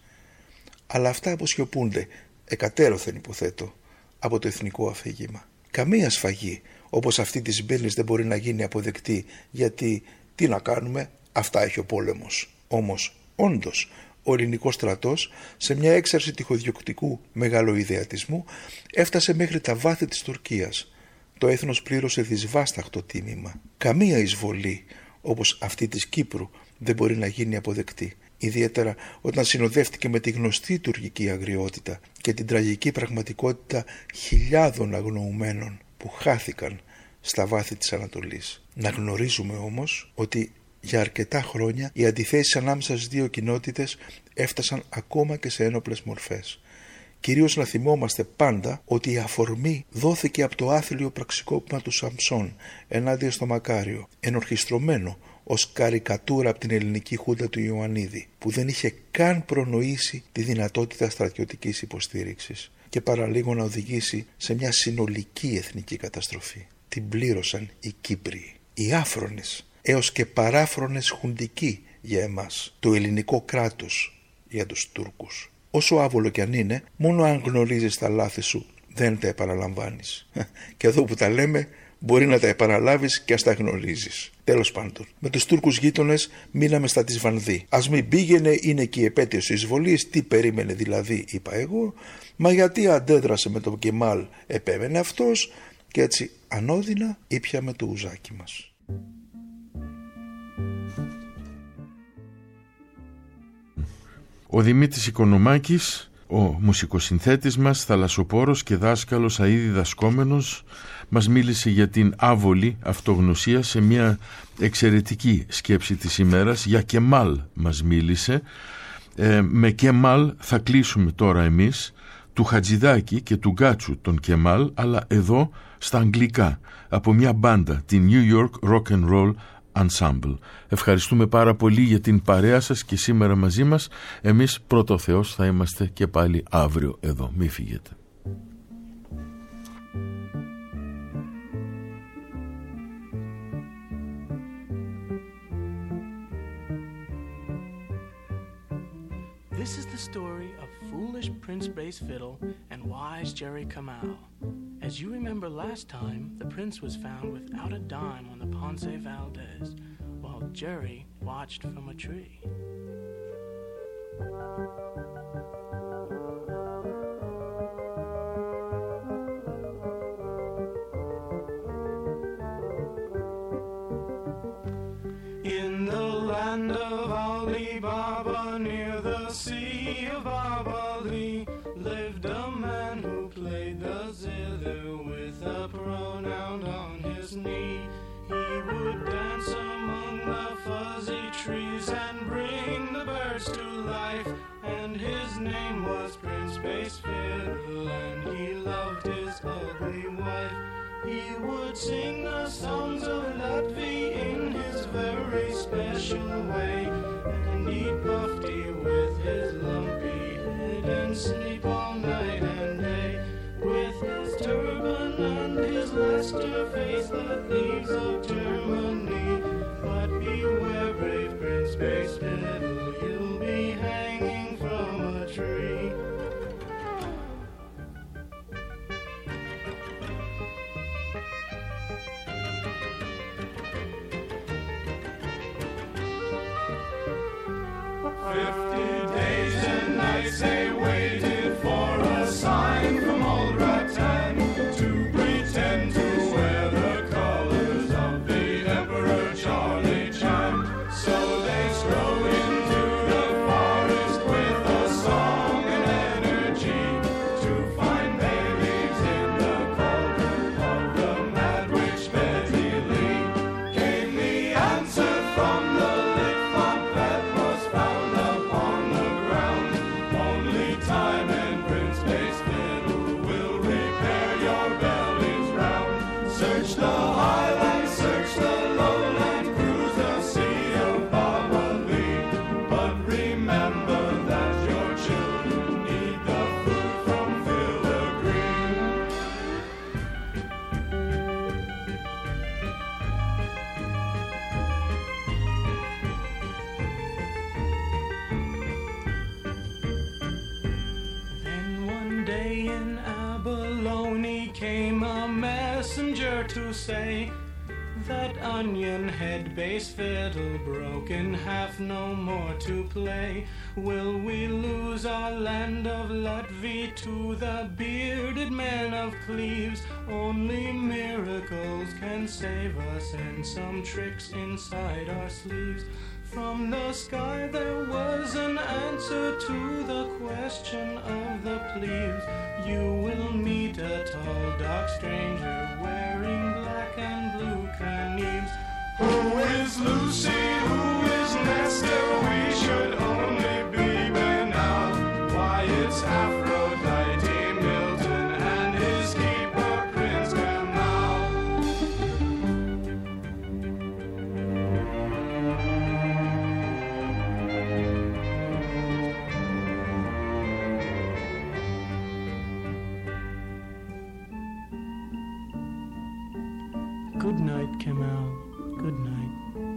F: Αλλά αυτά αποσιωπούνται, εκατέρωθεν υποθέτω, από το εθνικό αφήγημα. Καμία σφαγή όπως αυτή της Σμύρνης δεν μπορεί να γίνει αποδεκτή, γιατί τι να κάνουμε, αυτά έχει ο πόλεμος. Όμως, όντως, ο ελληνικός στρατός, σε μια έξαρση τυχοδιοκτικού μεγαλοειδεατισμού, έφτασε μέχρι τα βάθη της Τουρκίας. Το έθνος πλήρωσε δυσβάσταχτο τίμημα. Καμία εισβολή όπως αυτή της Κύπρου δεν μπορεί να γίνει αποδεκτή. Ιδιαίτερα όταν συνοδεύτηκε με τη γνωστή τουρκική αγριότητα και την τραγική πραγματικότητα χιλιάδων αγνοουμένων που χάθηκαν στα βάθη της Ανατολής. Να γνωρίζουμε όμως ότι για αρκετά χρόνια οι αντιθέσεις ανάμεσα στις δύο κοινότητες έφτασαν ακόμα και σε ένοπλες μορφές. Κυρίως να θυμόμαστε πάντα ότι η αφορμή δόθηκε από το άθλιο πραξικόπημα του Σαμψόν ενάντια στο Μακάριο, ενορχιστρωμένο ως καρικατούρα από την ελληνική χούντα του Ιωαννίδη, που δεν είχε καν προνοήσει τη δυνατότητα στρατιωτικής υποστήριξης και παραλίγο να οδηγήσει σε μια συνολική εθνική καταστροφή. Την πλήρωσαν οι Κύπριοι, οι άφρονες, έως και παράφρονες χουντικοί για εμάς, το ελληνικό κράτος για τους Τούρκους. Όσο άβολο κι αν είναι, μόνο αν γνωρίζεις τα λάθη σου δεν τα επαναλαμβάνεις. Και εδώ που τα λέμε, μπορεί να τα επαναλάβεις και ας τα γνωρίζεις. Τέλος πάντων, με τους Τούρκους γείτονες μείναμε στα της Βανδύ. Ας μην πήγαινε, είναι και η επέτειος εισβολής, τι περίμενε δηλαδή, είπα εγώ, μα γιατί αντέδρασε με τον Κεμάλ, επέμενε αυτός, και έτσι ανώδυνα ήπιαμε το ουζάκι μας.
C: Ο Δημήτρης Οικονομάκης, ο μουσικοσυνθέτης μας, θαλασσοπόρος και δάσκαλος αΐδη δασκόμενος, μας μίλησε για την άβολη αυτογνωσία σε μια εξαιρετική σκέψη της ημέρας. Για Κεμάλ μας μίλησε. Ε, με Κεμάλ θα κλείσουμε τώρα εμείς, του Χατζηδάκη και του Γκάτσου τον Κεμάλ, αλλά εδώ στα αγγλικά, από μια μπάντα, την New York Rock and Roll Ensemble. Ευχαριστούμε πάρα πολύ για την παρέα σας και σήμερα μαζί μας. Εμείς πρώτο Θεός θα είμαστε και πάλι αύριο εδώ. Μη φύγετε.
G: This is the story of foolish Prince Bass Fiddle and wise Jerry Kamal. As you remember last time, the prince was found without a dime on the Ponce Valdez, while Jerry watched from a tree. In the land land of Ali Baba, near the sea of Babali, lived a man who played the zither with a pronoun on his knee. He would dance among the fuzzy trees and bring the birds to life, and his name was Prince Bass Fiddle, and he loved his ugly wife. He would sing the songs of Latvi in his very special way, and eat bufty with his lumpy head and sleep all night and day. With his turban and his Leicester face, the thieves of Germany. But beware, brave Prince Bass Fiddle, you'll be hanging from a tree. Fifty days and nights they waited for a sign from old Rattan to pretend to wear the colors of the Emperor Charlie Chan. So they strode into the forest with a song and energy to find bay leaves in the cauldron of the mad witch Betty Lee. Came the answer from the lick thump that was found upon the ground. Only time and Prince Bass Fiddle will repair your bellies round. Search the highlands, search the lowland, cruise the sea of Babali, but remember that your children need the food from Filigree. Then one day in Abalone came a messenger to say that Onion Head Bass Fiddle broke in half, no more to play. Will we lose our land of Latvi to the bearded men of Cleves? Only miracles can save us, and some tricks inside our sleeves. From the sky there was an answer to the question of the plebes. You will meet a tall dark stranger wearing black and blue caneves. Who is Lucy? Who is Nestor? We should only be men out. Why, it's Aphrodite Milton and his keeper Prince Canal. Good night, Kemal. Good night.